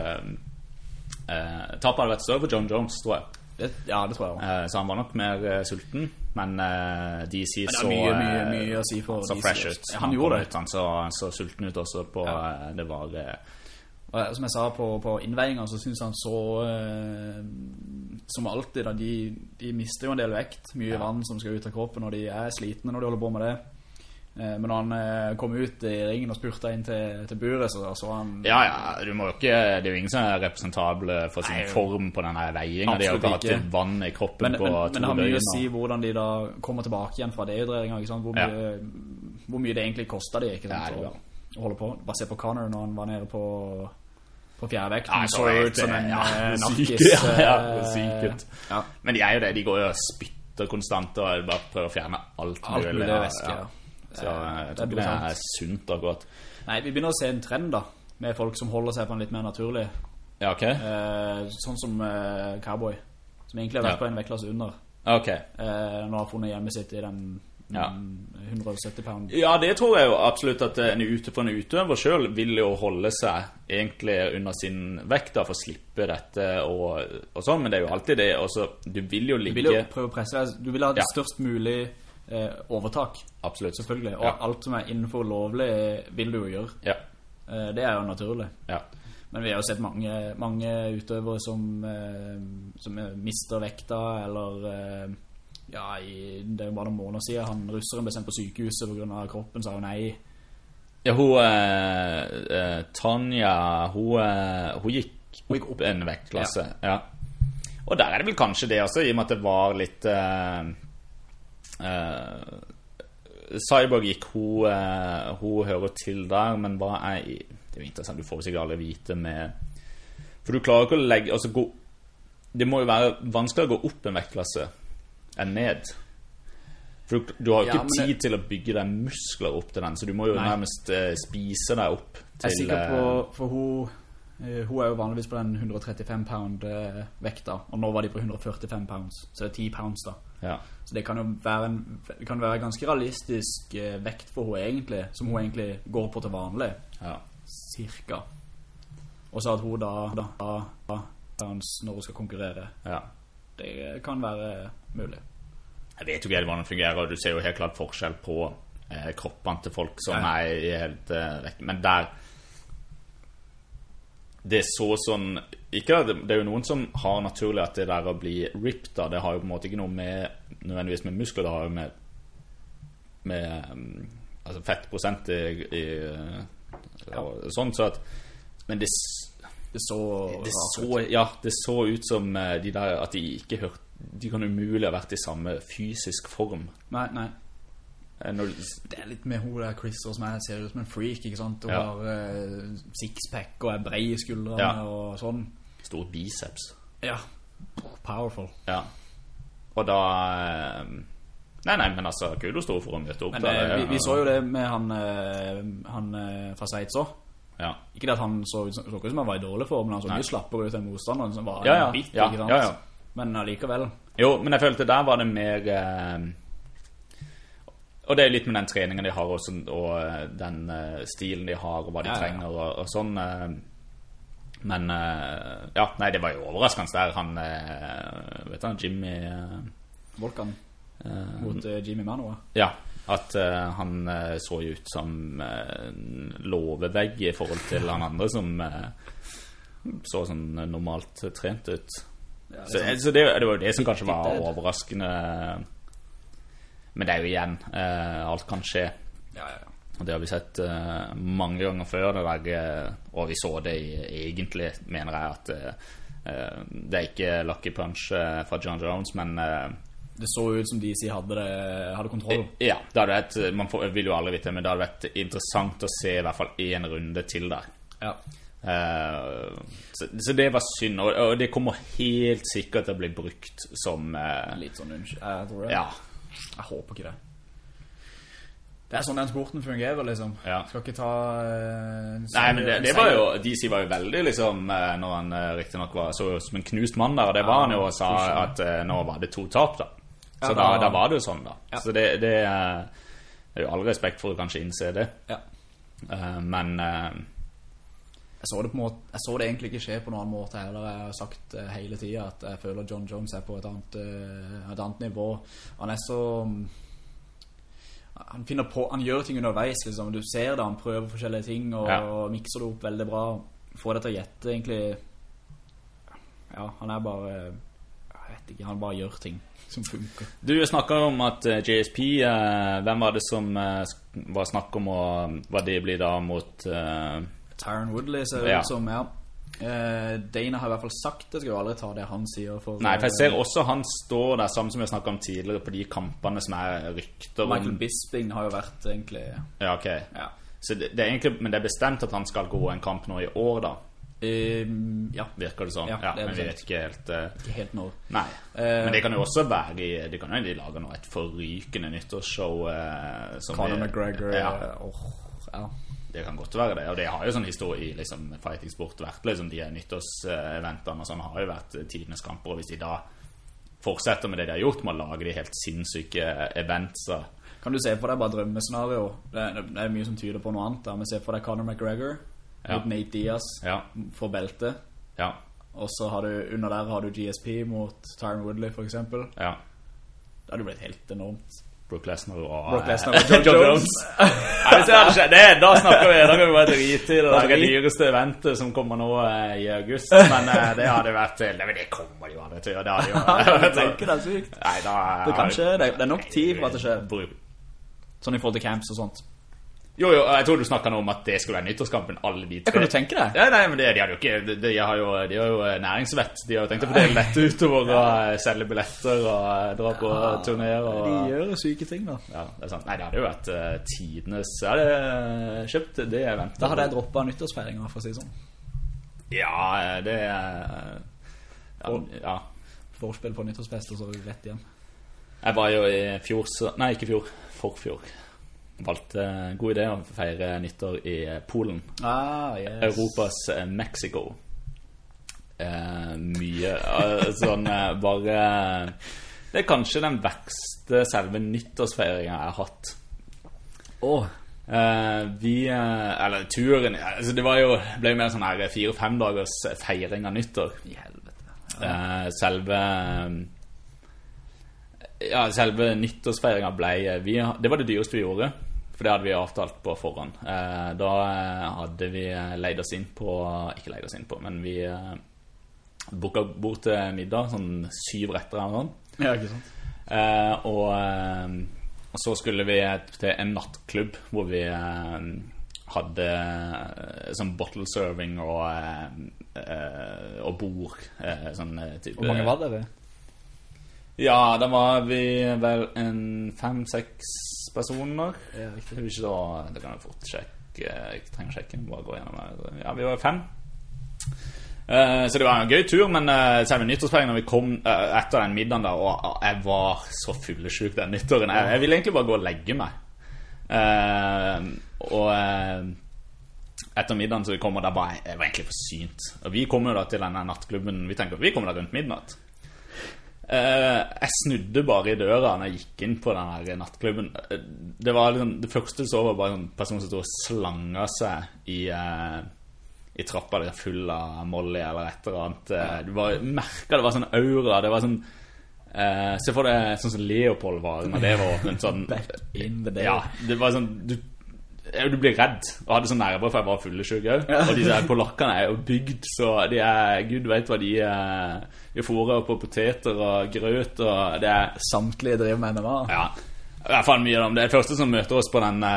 tapet hadde vært større for John Jones, tror jeg. Ja, det tror jeg også. Så han var nok mer sulten. Men DC så mye å si for så DC fresh ut. Han gjorde det. Han så sulten ut også på det var som jeg sa på innveiingen, så synes han så som alltid da, de mister jo en del vekt. Mye vann som skal ut av kroppen, og de er slitne når de holder på med det. Men når han kom ut i ringen og spurte inn til buret, så han du må jo ikke, det er jo ingen som er representable for sin form på denne veiingen. De har jo ikke hatt vann i kroppen på 2 døgn. Men det har mye å si hvordan de da kommer tilbake igjen fra dehydreringen, ikke sant? Hvor mye det egentlig kostet de, ikke sant? Å holde på. Bare se på Conor når han var nede på fjerdevekt. Han så ut som en narkis. Syk ut. Men de er jo det, de går jo og spytter konstant og bare prøver å fjerne alt mulig væske, Så jeg tror det er sunt og godt. Nei, vi begynner å se en trend da med folk som holder seg på en litt mer naturlig. Ja, ok. Sånn som Cowboy, som egentlig har vært på en vektklasse under. Ok. Nå har funnet hjemmet sitt i den 170 pound. Ja, det tror jeg jo absolutt at en utøver selv vil jo holde seg egentlig under sin vekt da, for å slippe dette og sånn, men det er jo alltid det. Også, du vil jo ligge... Du vil jo prøve å presse deg, du vil ha det størst mulig overtak. Absolutt. Selvfølgelig. Og alt som er innenfor lovlig vil du jo gjøre. Det er jo naturlig. Men vi har jo sett mange utøvere som mister vekta, eller det er jo bare noen måneder siden han russeren ble sendt på sykehuset på grunn av kroppen, sa jo nei. Ja, Tanja, hun gikk opp en vektklasse. Og der er det vel kanskje det også, i og med at det var litt Cyborg gikk hun hører til der, men hva er det er jo interessant, du får sikkert aldri vite med, for du klarer ikke å legge altså det må jo være vanskelig å gå opp en vektklasse enn ned, for du har jo ikke tid til å bygge deg muskler opp til den, så du må jo nærmest spise deg opp til, jeg er sikker på, for hun er jo vanligvis på den 135 pound vekta, og nå var de på 145 pounds, så det er 10 pounds da. Så det kan jo være ganske realistisk vekt for hun egentlig, som hun egentlig går på til vanlig, cirka. Og så at hun da pounds når hun skal konkurrere. Det kan være mulig. Jeg vet jo ikke hvordan det fungerer, og du ser jo helt klart forskjell på kroppene til folk som er helt vekk, men der det er sånn ikke, det er jo noen som har naturlig at det der å bli ripped da, det har jo på en måte ikke noe med nødvendigvis med muskler, det har jo med altså fettprosent i sånn, så at men det så ut som de der at de ikke hørte, de kan umulig ha vært i samme fysisk form. Nei. Det er litt med hun der Crystal som ser ut som en freak, ikke sant? Hun har sixpack og er brei i skuldrene og sånn. Stor biceps. Powerful. Og da Nei, men altså Kudo stod for å møte opp. Men vi så jo det med han fra Sveits også. Ikke det at han så ut som han var i dårlig form, men han så mye slappere ut enn motstanderen som var en bit, ikke sant? Men allikevel. Jo, men jeg følte der var det mer og det er litt med den treningen de har også, og den stilen de har og hva de trenger og sånn, men nei, det var jo overraskende der han vet du, Jimmy Volkan mot Jimmy Manoa. At han så ut som låvevegg i forhold til han andre som så sånn normalt trent ut. Så det var jo det som kanskje var overraskende, men det er jo igjen alt kan skje. Og det har vi sett mange ganger før det der, og vi så det egentlig, mener jeg at det ikke lucky punch fra John Jones, men det så ut som DC hadde kontroll. Ja, man vil jo aldri vite, men det hadde vært interessant å se i hvert fall en runde til der. Ja. Så det var synd, og det kommer helt sikkert til å bli brukt som litt sånn unnskyld, jeg tror det. Ja. Jeg håper ikke det. Det er sånn den sporten fungerer, liksom. Ja. Skal ikke ta Nei, men det var jo DC var jo veldig, liksom, når han riktig nok var så som en knust mann der, og det var han jo og sa at nå var det 2 tap da. Så da var det jo sånn da. Ja. Så det er jo all respekt for å kanskje innse det. Ja. Men jeg så det på en måte, jeg så det egentlig ikke skje på noen annen måte heller. Jeg har sagt hele tiden at jeg føler John Jones er på et annet nivå. Han er så han finner på, han gjør ting underveis liksom. Du ser det, han prøver forskjellige ting og mikser det opp veldig bra, får det til å gjette egentlig. Ja, han er bare, jeg vet ikke, han bare gjør ting som funker. Du snakker om at JSP, hvem var det som var snakk om, og hva det blir da mot Tyron Woodley ser det ut som, ja. Dana har i hvert fall sagt det, skal jo aldri ta det han sier for, Nei, for jeg ser også han står der samme som jeg snakket om tidligere på de kampene som er rykter om. Michael Bisping har jo vært egentlig Ja, ok ja. Så det er egentlig, men det er bestemt at han skal gå en kamp nå i år da ja. Virker det sånn? Ja, men vi vet ikke helt når Nei, men det kan jo også være de kan jo de lage nå et forrykende nyttårsshow Conor McGregor ja. Det kan godt være det, og det har jo sånn historie i liksom, fighting-sport vært, liksom de nyttårseventene og sånn har jo vært tidenes kamper, og hvis de da fortsetter med det de har gjort, med å lage de helt sinnssyke events så... Kan du se for deg bare drømmescenario? Det er mye som tyder på noe annet da, men se for deg Conor McGregor mot Nate Diaz for belte og så har du, under der har du GSP mot Tyron Woodley for eksempel da har det blitt helt enormt Brock Lesnar og John Jones. Da snakker vi, da kan vi være drit i det dyreste eventet som kommer nå i august, men det hadde vært det kommer jo aldri til, og det hadde jo jeg tenker det er sykt. Nei, det kan skje, det er nok tid for at det skjer. Sånn i forhold til camps og sånt. Jo, jeg tror du snakket om at det skulle være nyttårskampen alle de tre. Kan du tenke det? Ja, nei, men de har jo ikke, de har jo næringsvett. De har jo tenkt å fordele dette utover og selge billetter og dra på turnéer. De gjør syke ting da. Ja, det er sant. Nei, det hadde jo vært tidenes, jeg hadde kjøpt det eventet. Da hadde jeg droppet nyttårsfeiringen, for å si sånn. Ja, det ja. Forspill på nyttårsfest og så rett igjen. Jeg var jo i forfjor. Valgte god idé å feire nyttår i Polen yes. Europas Mexico mye sånn bare det er kanskje den verste selve nyttårsfeiringen jeg har hatt eller turen altså det var jo, ble jo mer sånn her 4-5 dagers feiring av nyttår i helvete selve nyttårsfeiringen ble det var det dyreste vi gjorde for det hadde vi avtalt på forhånd. Da hadde vi leid oss inn på, ikke leid oss inn på, men vi booket bort til middag, sånn 7 retter eller noe. Ja, ikke sant. Og så skulle vi til en nattklubb hvor vi hadde sånn bottle serving og bord, sånn type. Hvor mange var dere? Ja, da var vi vel en 5-6 personer. Ja, riktig. Det kan jeg fort sjekke. Jeg trenger å sjekke, bare gå gjennom her. Ja, vi var 5. Så det var en gøy tur, men selv med nyttårsfeiringen når vi kom etter den middagen der, og jeg var så fyllesyk den nyttåren. Jeg ville egentlig bare gå og legge meg. Og etter middagen så vi kom, og jeg var egentlig for synt. Og vi kom jo da til denne nattklubben, vi tenkte at vi kom da rundt midnatt. Jeg snudde bare i døra når jeg gikk inn på denne nattklubben. Det var liksom, det første så var bare en person som stod og slanga seg i trappa der full av Molly eller et eller annet. Du bare merket det var sånn aura. Det var sånn se for deg sånn som Leopold var når det var åpent sånn, ja, det var sånn du blir redd og hadde sånn nerver for jeg var fullesjuk og disse polakkene er jo bygd så de Gud vet hva de fôrer på poteter og grøt og det samtlige driver med MMA I hvert fall mye om det. Det første som møter oss på den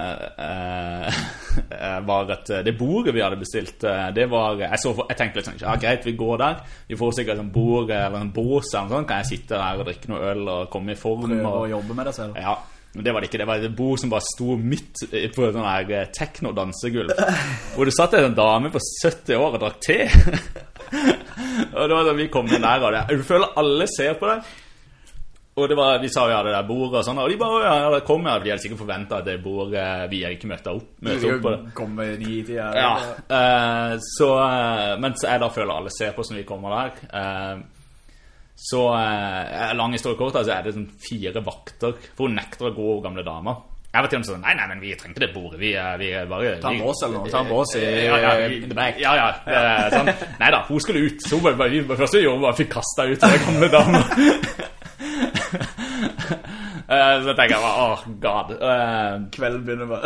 var at det bordet vi hadde bestilt, det var, jeg tenkte litt sånn, ja greit, vi går der, vi får sikkert en bord eller en bås eller sånn, kan jeg sitte der og drikke noe øl og komme i form og jobbe med det selv. Ja, men det var det ikke, det var et bord som bare sto midt på en sånn her techno-dansegulv, hvor det satt en dame på 70 år og drakk te. Og det var da vi kom inn der, og du føler alle ser på det. Og det var, vi sa jo ja, det der bordet og sånn, og de bare, ja, det kom jeg, de hadde sikkert forventet at det bordet vi ikke møtte opp på det. Komme 9-10, ja. Mens jeg da føler alle ser på som vi kommer der. Lang historie kort, så det sånn 4 vakter, for hun nekter å gå over gamle damer. Jeg var til og med sånn, nei, men vi trengte det bordet, vi bare... Ta en bås eller noe, ta en bås in the back. Ja, sånn. Neida, hun skulle ut, så vi første gjorde var fikk kastet ut av gamle damer. Så tenker jeg bare, god kvelden begynner bare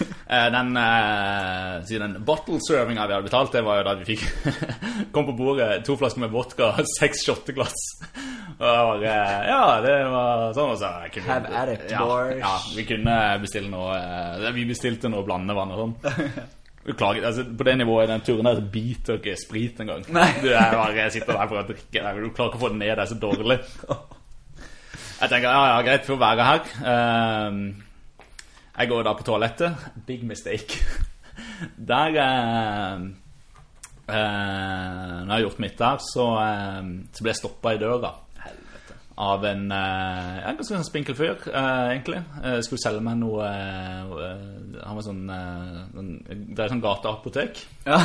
den bottle-servinga vi hadde betalt, det var jo da vi fikk kom på bordet 2 flasker med vodka 6 shotteglass og det var sånn også, have at it, boys. Vi kunne bestille noe vi bestilte noe blandevann og sånn. Beklager, altså på det nivået den turen der så biter ikke sprit en gang. Jeg sitter der for å drikke, du klarer ikke å få det ned, det så dårlig. Jeg tenker, greit for å være her. Jeg går da på toalettet. Big mistake. Der, når jeg har gjort mitt der, så ble jeg stoppet i døra. Helvete. Av en ganske spinkel fyr, egentlig. Skulle selge meg noe, han var sånn, det sånn gateapotek. Ja.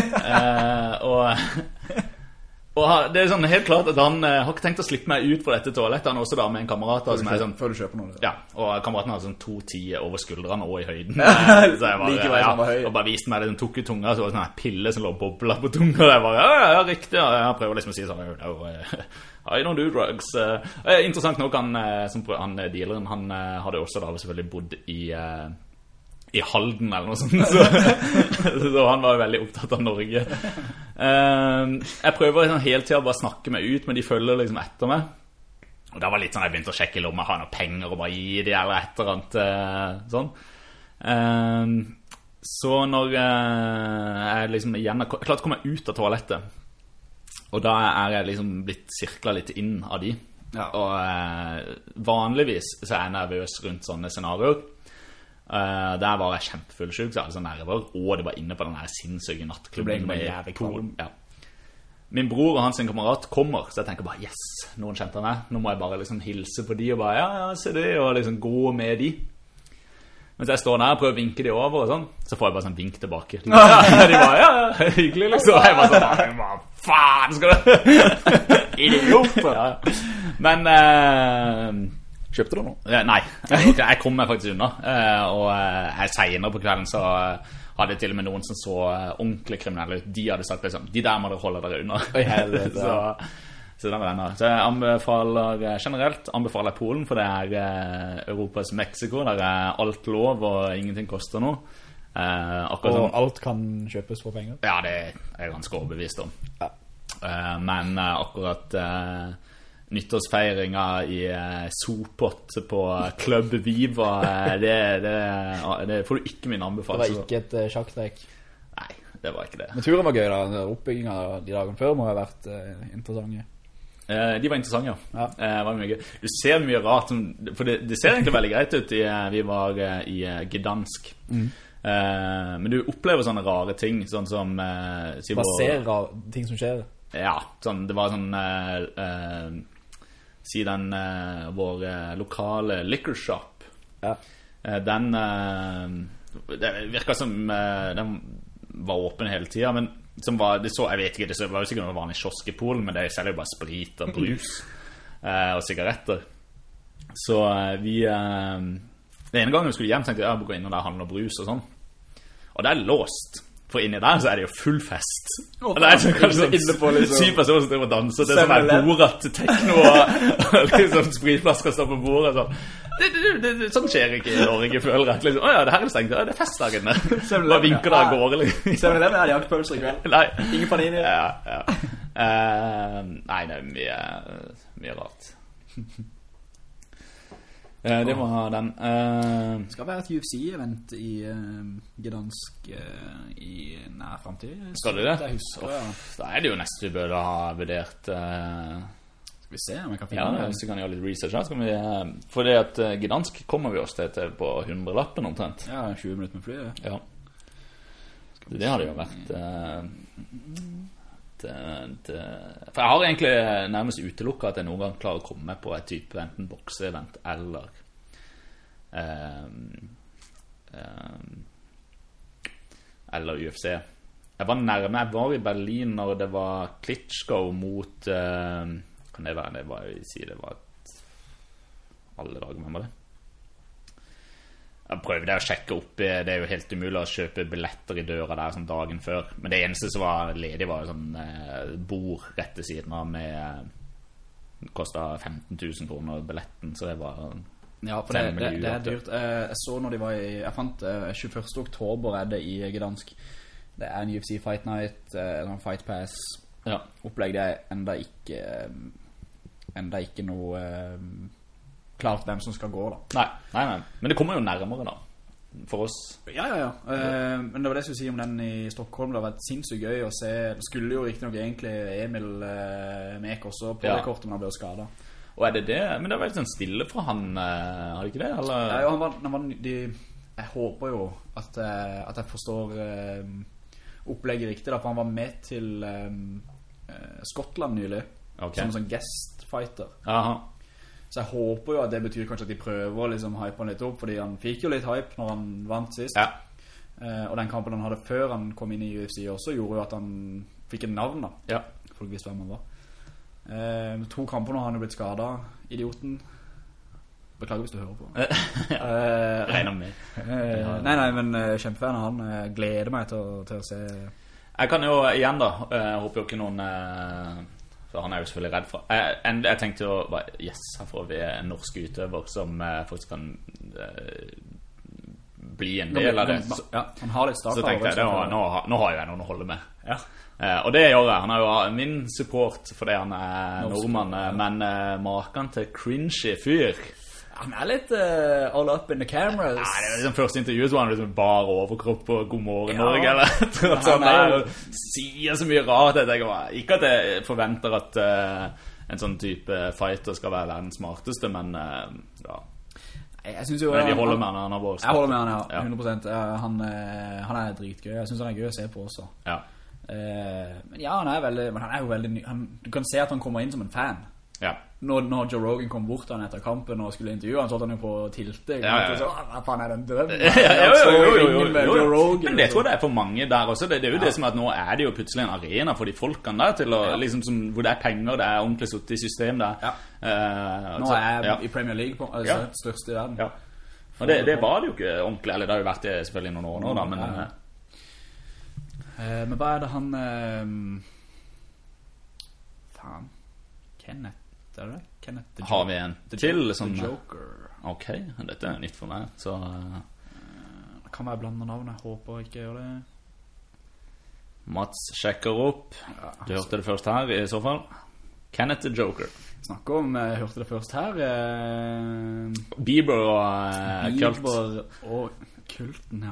Og det sånn helt klart at han har ikke tenkt å slippe meg ut på dette toalettet. Han også da med en kamerat som sånn, før du kjøper noe. Ja, og kameraten hadde sånn 2,10 over skuldrene og i høyden. Så jeg bare, og bare viste meg det, den tok i tunga, så var det sånn en pille som lå og boblet på tunga. Og jeg bare, ja, riktig. Og jeg prøver liksom å si sånn, I don't do drugs. Interessant nok, han dealeren, han hadde også da selvfølgelig bodd i Halden eller noe sånt, så han var jo veldig opptatt av Norge. Jeg prøver liksom hele tiden bare snakke meg ut, men de følger liksom etter meg. Og da var litt sånn, jeg begynte å sjekke i lomma, ha noen penger og bare gi de eller et eller annet sånn. Så når jeg liksom igjen har klart å komme ut av toalettet, og da jeg liksom blitt sirklet litt inn av de. Ja. Og vanligvis så er jeg nervøs rundt sånne scenarioer. Der var jeg kjempefullsyk, så jeg hadde sånne nerver, og det var inne på den her sinnssyke nattklubben med Polen. Ja. Min bror og hans kamerat kommer, så jeg tenker bare, yes, noen kjente meg. Nå må jeg bare liksom hilse på de og bare, ja, se det, og liksom gå med de. Mens jeg står der og prøver å vinke de over og sånn, så får jeg bare sånn vink tilbake. De bare, ja, hyggelig liksom. Jeg bare sånn, hva faen skal du? Idiot! Ja. Men... Kjøpte du noe? Nei, jeg kom meg faktisk unna. Og senere på kvelden så hadde jeg til og med noen som så ordentlig kriminelle ut. De hadde sagt liksom, de der må dere holde dere unna. Så den var denne. Så jeg generelt anbefaler Polen, for det er Europas Mexico, der er alt lov og ingenting koster noe. Og alt kan kjøpes for penger? Ja, det er jeg ganske overbevist om. Ja. Men akkurat... nyttårsfeiringa i Sopot på Club Viva, det får du ikke min anbefaling. Det var ikke et sjakktrekk? Nei, det var ikke det. Men turen var gøy da, oppbyggingen av de dagene før må ha vært interessante. De var interessante, ja. Var mye gøy. Du ser mye rart, for det ser egentlig veldig greit ut. Vi var i Gdansk. Men du opplever sånne rare ting, sånn som... Hva ser rare ting som skjer? Ja, sånn, det var sånn... siden vår lokale liquor shop. Ja. Den det virket som den var åpen hele tiden, men som var, det så, jeg vet ikke, det var jo sikkert noe vanlig kiosk i Polen, men det selger jo bare sprit og brus og sigaretter. Så vi den ene gangen vi skulle hjem tenkte jeg gå inn og der handle brus og sånn, og det er låst. For inni der så er det jo full fest. Og det er sånn, kanskje sånn 7 personer som driver og danser. Det er sånn her bordet til tekno og liksom spritflasker står på bordet. Sånn. Sånn skjer ikke i Norge, føler jeg. Liksom, åja, det her er stengt. Det er festdagene. Bare vinker der og går. Ser du det med de jaktpølser i kveld? Nei. Ingen panini? Ja. Nei, det er mye rart. Det var den. Det skal være et UFC-event i Gdansk i nær fremtid. Skal det? Jeg husker, ja. Da er det jo nesten vi burde ha vurdert... Skal vi se om jeg kan finne det? Ja, hvis vi kan gjøre litt research her, skal vi... For det at Gdansk kommer vi oss til på 100-lappen omtrent. Ja, 20 minutter med flyet. Ja. Det hadde jo vært... For jeg har egentlig nærmest utelukket at jeg noen gang klarer å komme på et type enten bokseevent eller eller UFC. Jeg var i Berlin når det var Klitschko mot kan det være, det var alle dager med meg det. Jeg prøvde å sjekke opp. Det er jo helt umulig å kjøpe billetter i døra der sånn dagen før. Men det eneste som var ledig var sånn bord rett til siden av det kostet 15 000 kroner billetten, så det var... Ja, for det er dyrt. Jeg så når de var jeg fant 21. oktober er det i Gdansk. Det er en UFC Fight Night, en Fight Pass opplegg. Det er enda ikke noe... klart hvem som skal gå da. Nei. Men det kommer jo nærmere da, for oss. Ja. Men det var det jeg skulle si om den i Stockholm. Det har vært sinnssykt gøy å se. Det skulle jo riktig nok egentlig Emil Mek også på det kortet, men han ble jo skadet. Og er det? Men det var litt sånn stille for han, har det ikke det? Eller? Ja, jeg håper jo at jeg forstår opplegget riktig da, for han var med til Skottland nylig, som en sånn guest fighter. Aha. Så jeg håper jo at det betyr kanskje at de prøver å liksom hype han litt opp, fordi han fikk jo litt hype når han vant sist. Og den kampen han hadde før han kom inn i UFC også gjorde jo at han fikk et navn da. Folk visste hvem han var. 2 kamper nå har han jo blitt skadet, idioten. Beklager hvis du hører på. Regner med. Nei, men kjempefan av han. Gleder meg til å se. Jeg kan jo igjen da, håper jo ikke noen... For han er jo selvfølgelig redd for. Jeg tenkte jo bare, yes, her får vi en norsk utøver som faktisk kan bli en del av det. Ja, han har litt start. Så tenkte jeg, nå har jeg noen å holde med. Ja. Og det gjør jeg. Han har jo min support fordi han er nordmann, men maken til cringy fyr. Han er litt all up in the cameras. Ja, det er liksom første intervjuet så var han liksom bare overkropp på God morgen Norge eller han sier så mye rart. Jeg tenker ikke at jeg forventer at en sånn type fighter skal være verdens smarteste, men jeg synes jo men vi holder med han vår. Jeg holder med han, 100%. Han er dritgøy. Jeg synes han er gøy å se på også. Men ja, han er jo veldig ny. Du kan se at han kommer inn som en fan. Når Joe Rogan kom bort han etter kampen og skulle intervjue han, så han jo på tilte så, hva faen er den drømmen? Men det tror jeg det er for mange der også. Det er jo det som at nå er det jo plutselig en arena for de folkene der til å, liksom, hvor det er penger, det er ordentlig sutt i system der. Nå er jeg i Premier League på, altså største i verden. Og det var det jo ikke ordentlig, eller det har jo vært det selvfølgelig noen år nå da, men hva er det han faen Kenneth har vi en til som Joker. Ok, dette er nytt for meg så det kan være blandet navn, jeg håper ikke gjør det. Mats sjekker opp. Du hørte det først her i så fall. Kenneth the Joker. Snakk om, jeg hørte det først her Bieber og Bieber og Kulten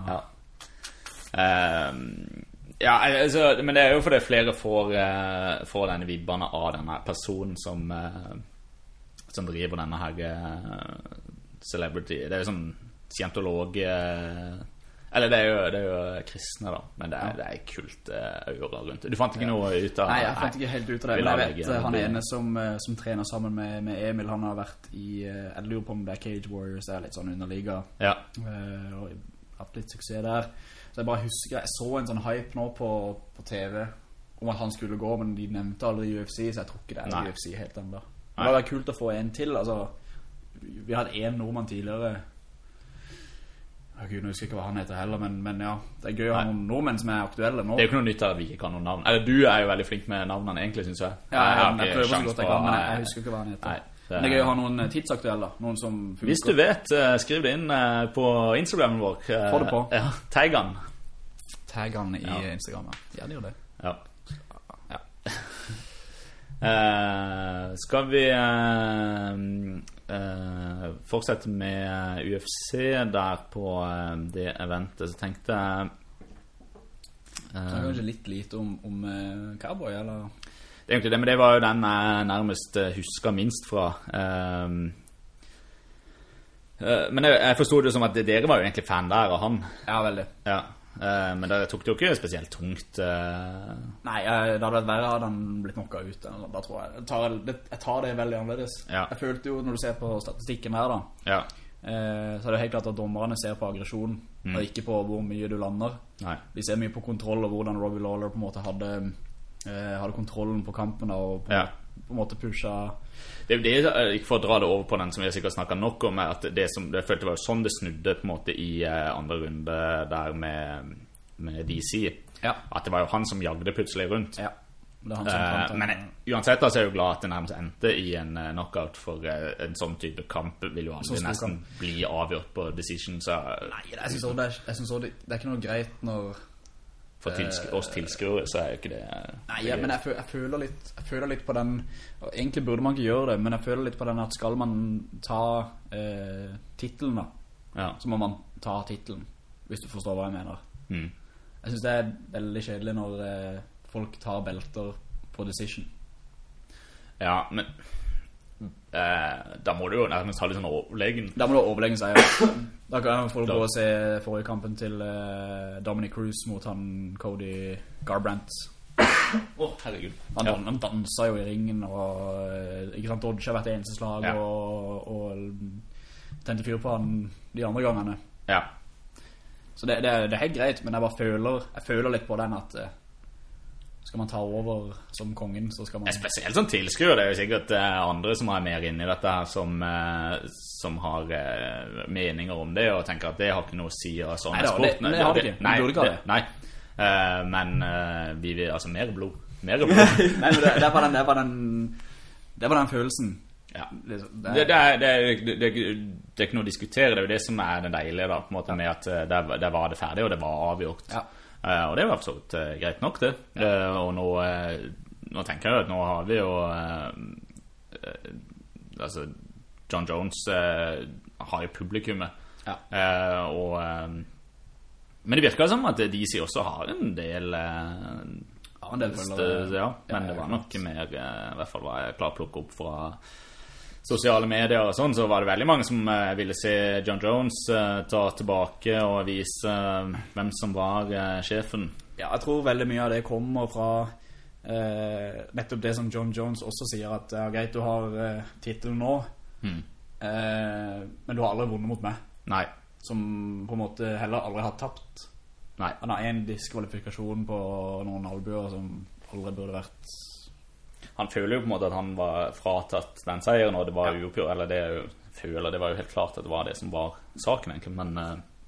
altså, men det er jo fordi flere får denne vibbene av denne personen som driver denne her celebrity. Det er jo sånn scientolog eller det er jo kristne da, men det er kult øyre rundt. Du fant ikke noe ut av... Nei, jeg fant ikke helt ut av det, men jeg vet han ene som trener sammen med Emil, han har vært i, jeg lurer på om det er Cage Warriors, det er litt sånn underliga og hatt litt suksess der. Så jeg bare husker, jeg så en sånn hype nå på TV om at han skulle gå, men de nevnte aldri UFC, så jeg tror ikke det er UFC helt enda. Det hadde vært kult å få en til, altså vi hadde en nordmann tidligere, Gud, nå husker jeg ikke hva han heter heller, men ja, det er gøy å ha noen nordmenn som er aktuelle nå. Det er jo ikke noe nytt at vi ikke kan noen navn. Eller du er jo veldig flink med navnene egentlig, synes jeg. Jeg prøver så godt jeg kan, men jeg husker ikke hva han heter. Men det er gøy å ha noen tidsaktuelle, noen som funker. Hvis du vet, skriv det inn på Instagramen vår. Få det på. Tagg han. Tagg han i Instagram, ja, det gjør det. Skal vi fortsette med UFC der på det eventet, så tenkte jeg kanskje litt lite om Cowboy, eller? Det er egentlig det, men det var jo den jeg nærmest husker minst fra. Men jeg forstod det som at dere var jo egentlig fan der av han. Ja, veldig. Ja. Men det tok det jo ikke spesielt tungt. Nei, det hadde vært verre hadde han blitt knocka ut. Da tror jeg tar det veldig annerledes. Ja. Jeg følte jo, når du ser på statistikken her da, ja. Så er det helt klart at dommerne ser på aggresjon, og ikke på hvor mye du lander. Nei. De ser mye på kontroll, og hvordan Robbie Lawler på en måte hadde kontrollen på kampen, og på en måte pusha. Det er jo det, ikke for å dra det over på den som vi sikkert snakket nok om, at det følte var jo sånn det snudde på en måte i andre runde der med DC. Ja. At det var jo han som jagde plutselig rundt. Ja. Det er han som fant den. Men uansett så er jeg jo glad at det nærmest endte i en knockout, for en sånn type kamp vil jo aldri nesten bli avgjort på decision. Så nei, jeg synes også det er ikke noe greit når for oss tilskuere så er jo ikke det nei, ja, men jeg føler litt på den, og egentlig burde man ikke gjøre det, men jeg føler litt på den at skal man ta titlen da, så må man ta titlen, hvis du forstår hva jeg mener. Jeg synes det er veldig kjedelig når folk tar belter på decision. Ja, men da må du jo nærmest ha litt sånn overlegen. Da må du ha overlegen, sier jeg. Da kan folk gå og se forrige kampen til Dominic Cruz mot han Cody Garbrandt. Herregud. Han danset jo i ringen, og ikke sant, Dodge har vært eneste slag, og tente fyr på han de andre gangene. Ja. Så det er helt greit, men jeg føler litt på den at skal man ta over som kongen, så skal man... Spesielt som tilskuer, det er jo sikkert andre som er mer inne i dette her, som har meninger om det, og tenker at det har ikke noe å si av sånne sport. Nei, det har det ikke. Nei, burde ikke ha det. Nei. Men vi vil, altså, mer blod. Mer blod. Nei, men det var den følelsen. Ja. Det er ikke noe å diskutere, det er jo det som er det deilige da, på en måte med at der var det ferdig, og det var avgjort. Ja. Og det var absolutt greit nok det. Og nå tenker jeg at nå har vi jo altså John Jones har jo publikummet. Men det virker som at DC også har en del følgere. Men det var nok mer, i hvert fall var jeg klar å plukke opp fra sosiale medier og sånn, så var det veldig mange som ville se John Jones ta tilbake og vise hvem som var sjefen. Ja, jeg tror veldig mye av det kommer fra nettopp det som John Jones også sier, at greit, du har titelen nå, men du har aldri vunnet mot meg. Nei. Som på en måte heller aldri har tapt. Nei. Han har en diskvalifikasjon på noen albuer som aldri burde vært... Han føler jo på en måte at han var fratatt den seieren, og det var jo oppgjør, eller det var jo helt klart at det var det som var saken egentlig, men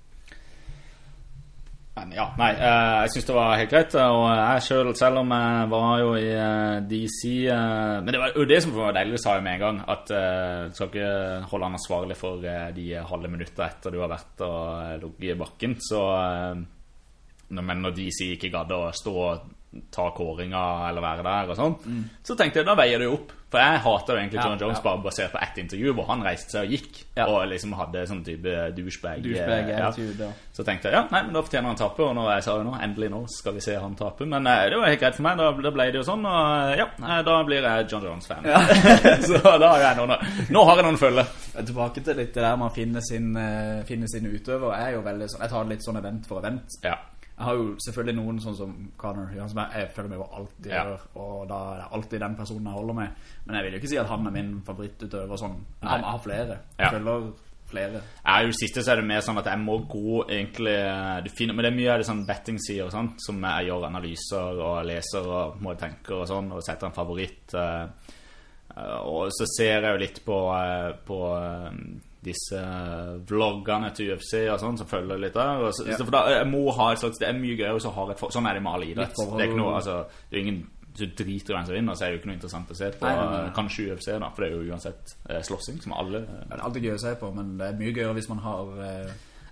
ja, nei, jeg synes det var helt greit, og jeg selv om jeg var jo i DC, men det var jo det som var deilig, sa jeg med en gang, at du skal ikke holde han ansvarlig for de halve minutter etter du har vært og ligget i bakken, så når DC ikke gadd å stå og ta kåringer eller være der og sånn, så tenkte jeg, da veier det jo opp, for jeg hater jo egentlig John Jones bare basert på ett intervju hvor han reiste seg og gikk og liksom hadde sånn type douchebag så tenkte jeg, nei, men da fortjener han tape, og når jeg sa jo nå, endelig nå skal vi se han tape, men det var helt greit for meg, da ble det jo sånn, og da blir jeg John Jones fan så da har jeg nå har jeg noen følge. Tilbake til litt det der med å finne sin utøver, er jo veldig sånn, jeg tar litt sånn event for event. Jeg har jo selvfølgelig noen sånn som Conor, som jeg følger med hva alltid gjør, og da er det alltid den personen jeg holder med. Men jeg vil jo ikke si at han er min favorittutøver sånn. Jeg har flere. Jeg følger flere. Jo siste så er det mer sånn at jeg må gå egentlig, men det er mye av det sånn betting-sider og sånn, som jeg gjør analyser og leser og må tenke og sånn, og setter en favoritt. Og så ser jeg jo litt på disse vloggene til UFC og sånn, som følger litt der, for da jeg må ha et slags, det er mye gøy, og så har jeg sånn er det med all idrett, det er ikke noe, altså det er ingen, du driter hvem som vinner, så er det jo ikke noe interessant å se på, kanskje UFC da, for det er jo uansett slåssing som alle det er alltid gøy å se på, men det er mye gøyere hvis man har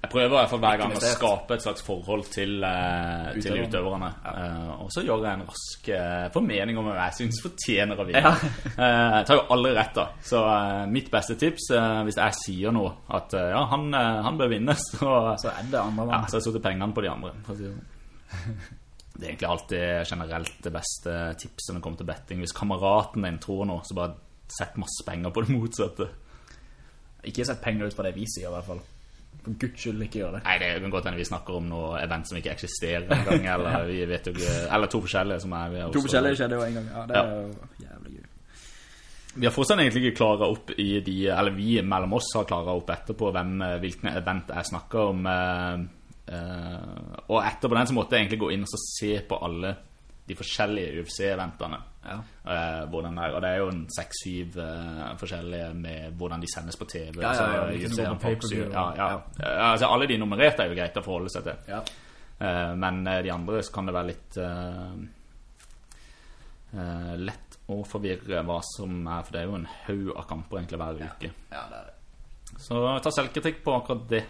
Jeg prøver I hvert fall hver gang å skape et slags forhold til utøverne. Og så gjør jeg en rask formening om hva jeg synes fortjener å vinne. Jeg tar jo aldri rett da. Så mitt beste tips, hvis jeg sier noe, at ja, han bør vinne, så det andre. Ja, så jeg setter pengene på de andre. Det egentlig alltid generelt det beste tipset når det kommer til betting. Hvis kameraten din tror noe, så bare sett masse penger på det motsatte. Ikke sett penger ut på det vi sier I hvert fall. For Guds skyld ikke gjør det. Nei, det kan godt hende vi snakker om noe event som ikke eksisterer en gang, eller vi vet jo ikke, eller to forskjellige som To forskjellige skjedde jo en gang, ja, det jo jævlig gøy. Vi har fortsatt egentlig ikke klaret opp I de, eller vi mellom oss har klaret opp etterpå hvilken event jeg snakker om, og etterpå den så måtte jeg egentlig gå inn og se på alle de forskjellige UFC-eventene. Hvordan og det jo en 6-7 forskjellige med hvordan de sendes på TV. Altså alle de nummererte jo greit å forholde seg til. Men de andre så kan det være litt lett å forvirre hva som for det jo en haug av kamper egentlig hver uke. Ja, det det. Så ta selvkritikk på akkurat det.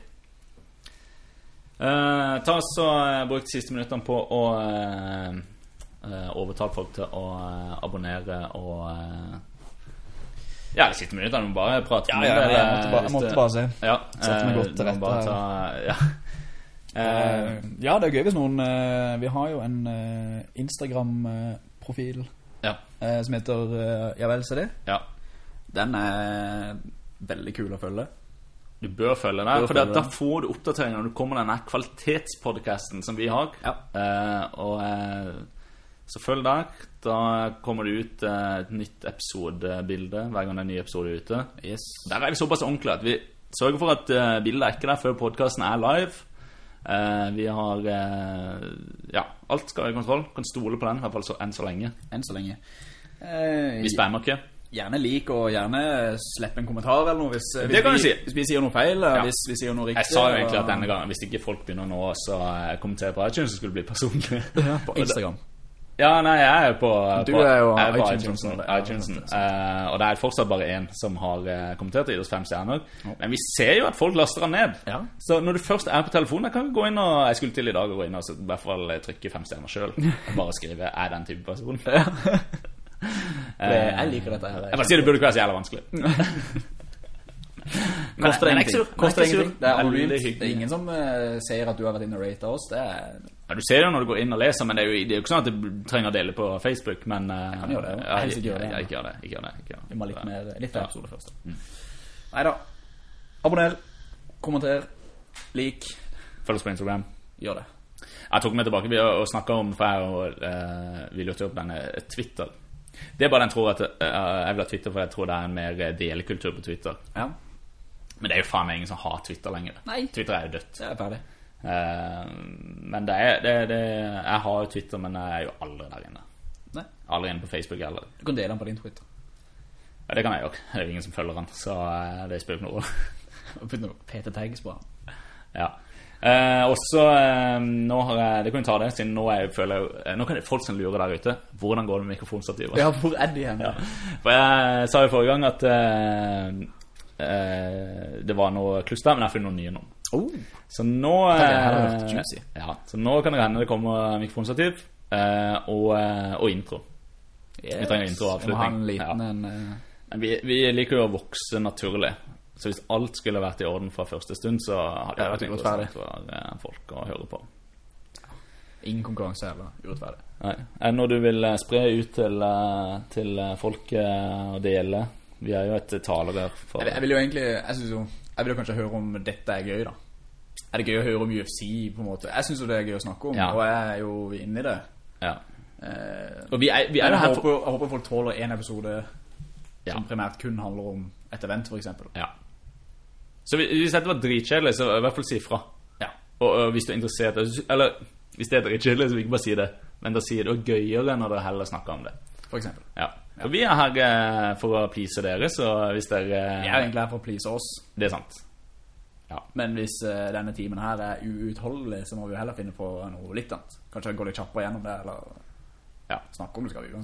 Ta så bruk de siste minuttene på å overtale folk til å abonnere og ja, de siste minuttene må bare prate jeg måtte bare se sette meg godt til rette ja, det gøy hvis noen vi har jo en Instagram-profil som heter Ja vel, se det den veldig kul å følge. Du bør følge den, for da får du oppdateringer når du kommer denne kvalitetspodcasten som vi har og så følg der. Da kommer det ut et nytt episodebilde hver gang det en ny episode ute. Der det såpass ordentlig at vi sørger for at bildet ikke der før podcasten live. Vi har alt skal I kontroll. Kan stole på den, I hvert fall enn så lenge. Vi spammer ikke. Gjerne lik og gjerne slipp en kommentar eller noe hvis vi sier noe feil hvis vi sier noe riktig. Jeg sa jo egentlig at denne gangen hvis ikke folk begynner nå så kommentere på iTunes så skulle det bli personlig på Instagram. Ja, nei, jeg jo på du jo på iTunes og det fortsatt bare en som har kommentert og gitt oss 5 stjerner men vi ser jo at folk laster den ned så når du først på telefonen jeg kan gå inn og jeg skulle til I dag å gå inn og så I hvert fall trykke 5 stjerner selv og bare skrive den type person jeg liker dette her jeg bare sier det burde ikke være så jævlig vanskelig koster det ingenting det anonymt det ingen som sier at du har vært inn og ratet oss du ser jo når du går inn og leser men det jo ikke sånn at du trenger å dele på Facebook men jeg kan gjøre det helst ikke gjøre det ikke gjør det vi må litt episode først neida abonner kommenter lik følg oss på Instagram gjør det jeg tok meg tilbake og snakket om for vi lurte opp denne Twitter det bare den tror at jeg vil ha Twitter for jeg tror det en mer delekultur på Twitter men det jo faen meg ingen som har Twitter lenger Twitter jo dødt det ferdig men jeg har jo Twitter men jeg jo aldri der inne aldri inne på Facebook heller du kan dele den på din Twitter det kan jeg gjøre det jo ingen som følger den så det spiller ikke noe og putt noe PT-tags på den og så nå har jeg det kan vi ta det siden nå nå kan det folk som lurer der ute hvordan går det med mikrofonstativer hvor de hen for jeg sa jo forrige gang at det var noe kluss der men jeg har funnet noen nye nå så nå så nå kan det hende det kommer mikrofonstativ og intro vi trenger intro og avslutning vi liker jo å vokse naturlig så hvis alt skulle vært I orden fra første stund så hadde det vært interessant for folk å høre på ingen konkurranse eller urettferdig nei, når du vil spre ut til folk og dele vi jo et taler der jeg vil jo egentlig jeg vil jo kanskje høre om dette gøy da det gøy å høre om UFC på en måte jeg synes jo det gøy å snakke om og jeg jo inne I det og vi jeg håper folk tåler en episode som primært kun handler om et event for eksempel så hvis dette var dritkjedelig så I hvert fall si fra og hvis du interessert eller hvis det dritkjedelig så vil ikke bare si det men da sier det gøyere når dere heller snakker om det for eksempel for vi her for å please dere så hvis dere vi egentlig her for å please oss det sant men hvis denne timen her uutholdelig så må vi jo heller finne på noe litt annet kanskje gå litt kjappere gjennom det eller snakke om det skal vi uansett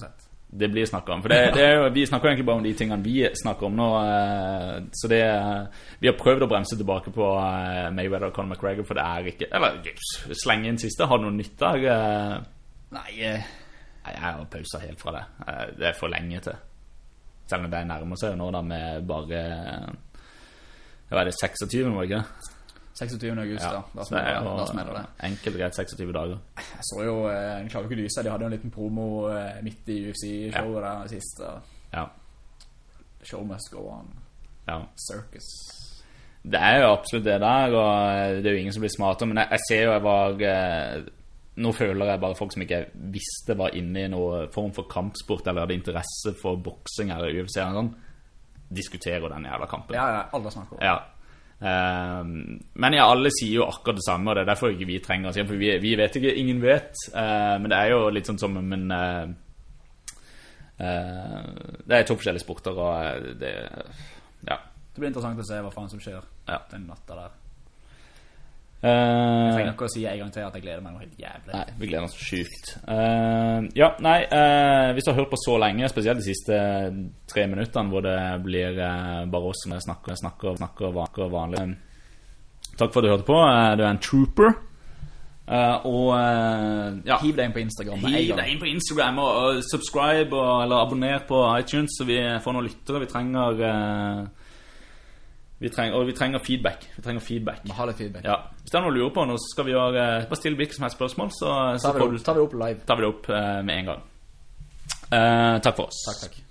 det blir snakket om. For det er jo, vi snakker egentlig bare om de tingene vi snakker om nå. Så det vi har prøvd å bremse tilbake på Mayweather og Conor McGregor, for det er ikke... Eller slenge inn siste. Har du noe nytt der? Nei, jeg har pauset helt fra det. Det er for lenge til. Selv om det nærmer seg nå da med bare... Hva er det, 26, var det ikke det? 26. august, ja. Da smeller det. Enkelt greit, 26 dager. Jeg så jo, jeg klarer ikke å lyse, de hadde jo en liten promo midt i UFC-showet der sist. Ja. Show must go on. Ja. Circus. Det er jo absolutt det der, og det er jo ingen som blir smartere, men jeg ser jo nå føler jeg bare folk som ikke visste var inne i noen form for kampsport, eller hadde interesse for boksing eller UFC eller sånn, diskuterer den jævla kampen. Ja, alle snakker om. Ja. Men ja, alle sier jo akkurat det samme, og det er derfor ikke vi trenger å si, for vi vet ikke, ingen vet, men det er jo litt sånn som, men det er to forskjellige sporter, og det, ja. Det blir interessant å se hva faen som skjer den natta der. Jeg trenger ikke å si en gang til at jeg gleder meg noe helt jævlig. Nei, vi gleder oss sykt. Hvis du har hørt på så lenge, spesielt de siste 3 minuttene hvor det blir bare oss som snakker vanlig. Takk for at du hørte på. Du er en trooper. Hiv deg inn på Instagram. Hiv deg inn på Instagram og subscribe eller abonner på iTunes, så vi får noen lyttere. Vi trenger feedback. Vi har litt feedback. Ja. Hvis det er noe å lure på, nå skal vi gjøre bare stille hvilket som helst spørsmål, så tar vi det opp live. Tar vi det opp med en gang. Takk for oss. Takk.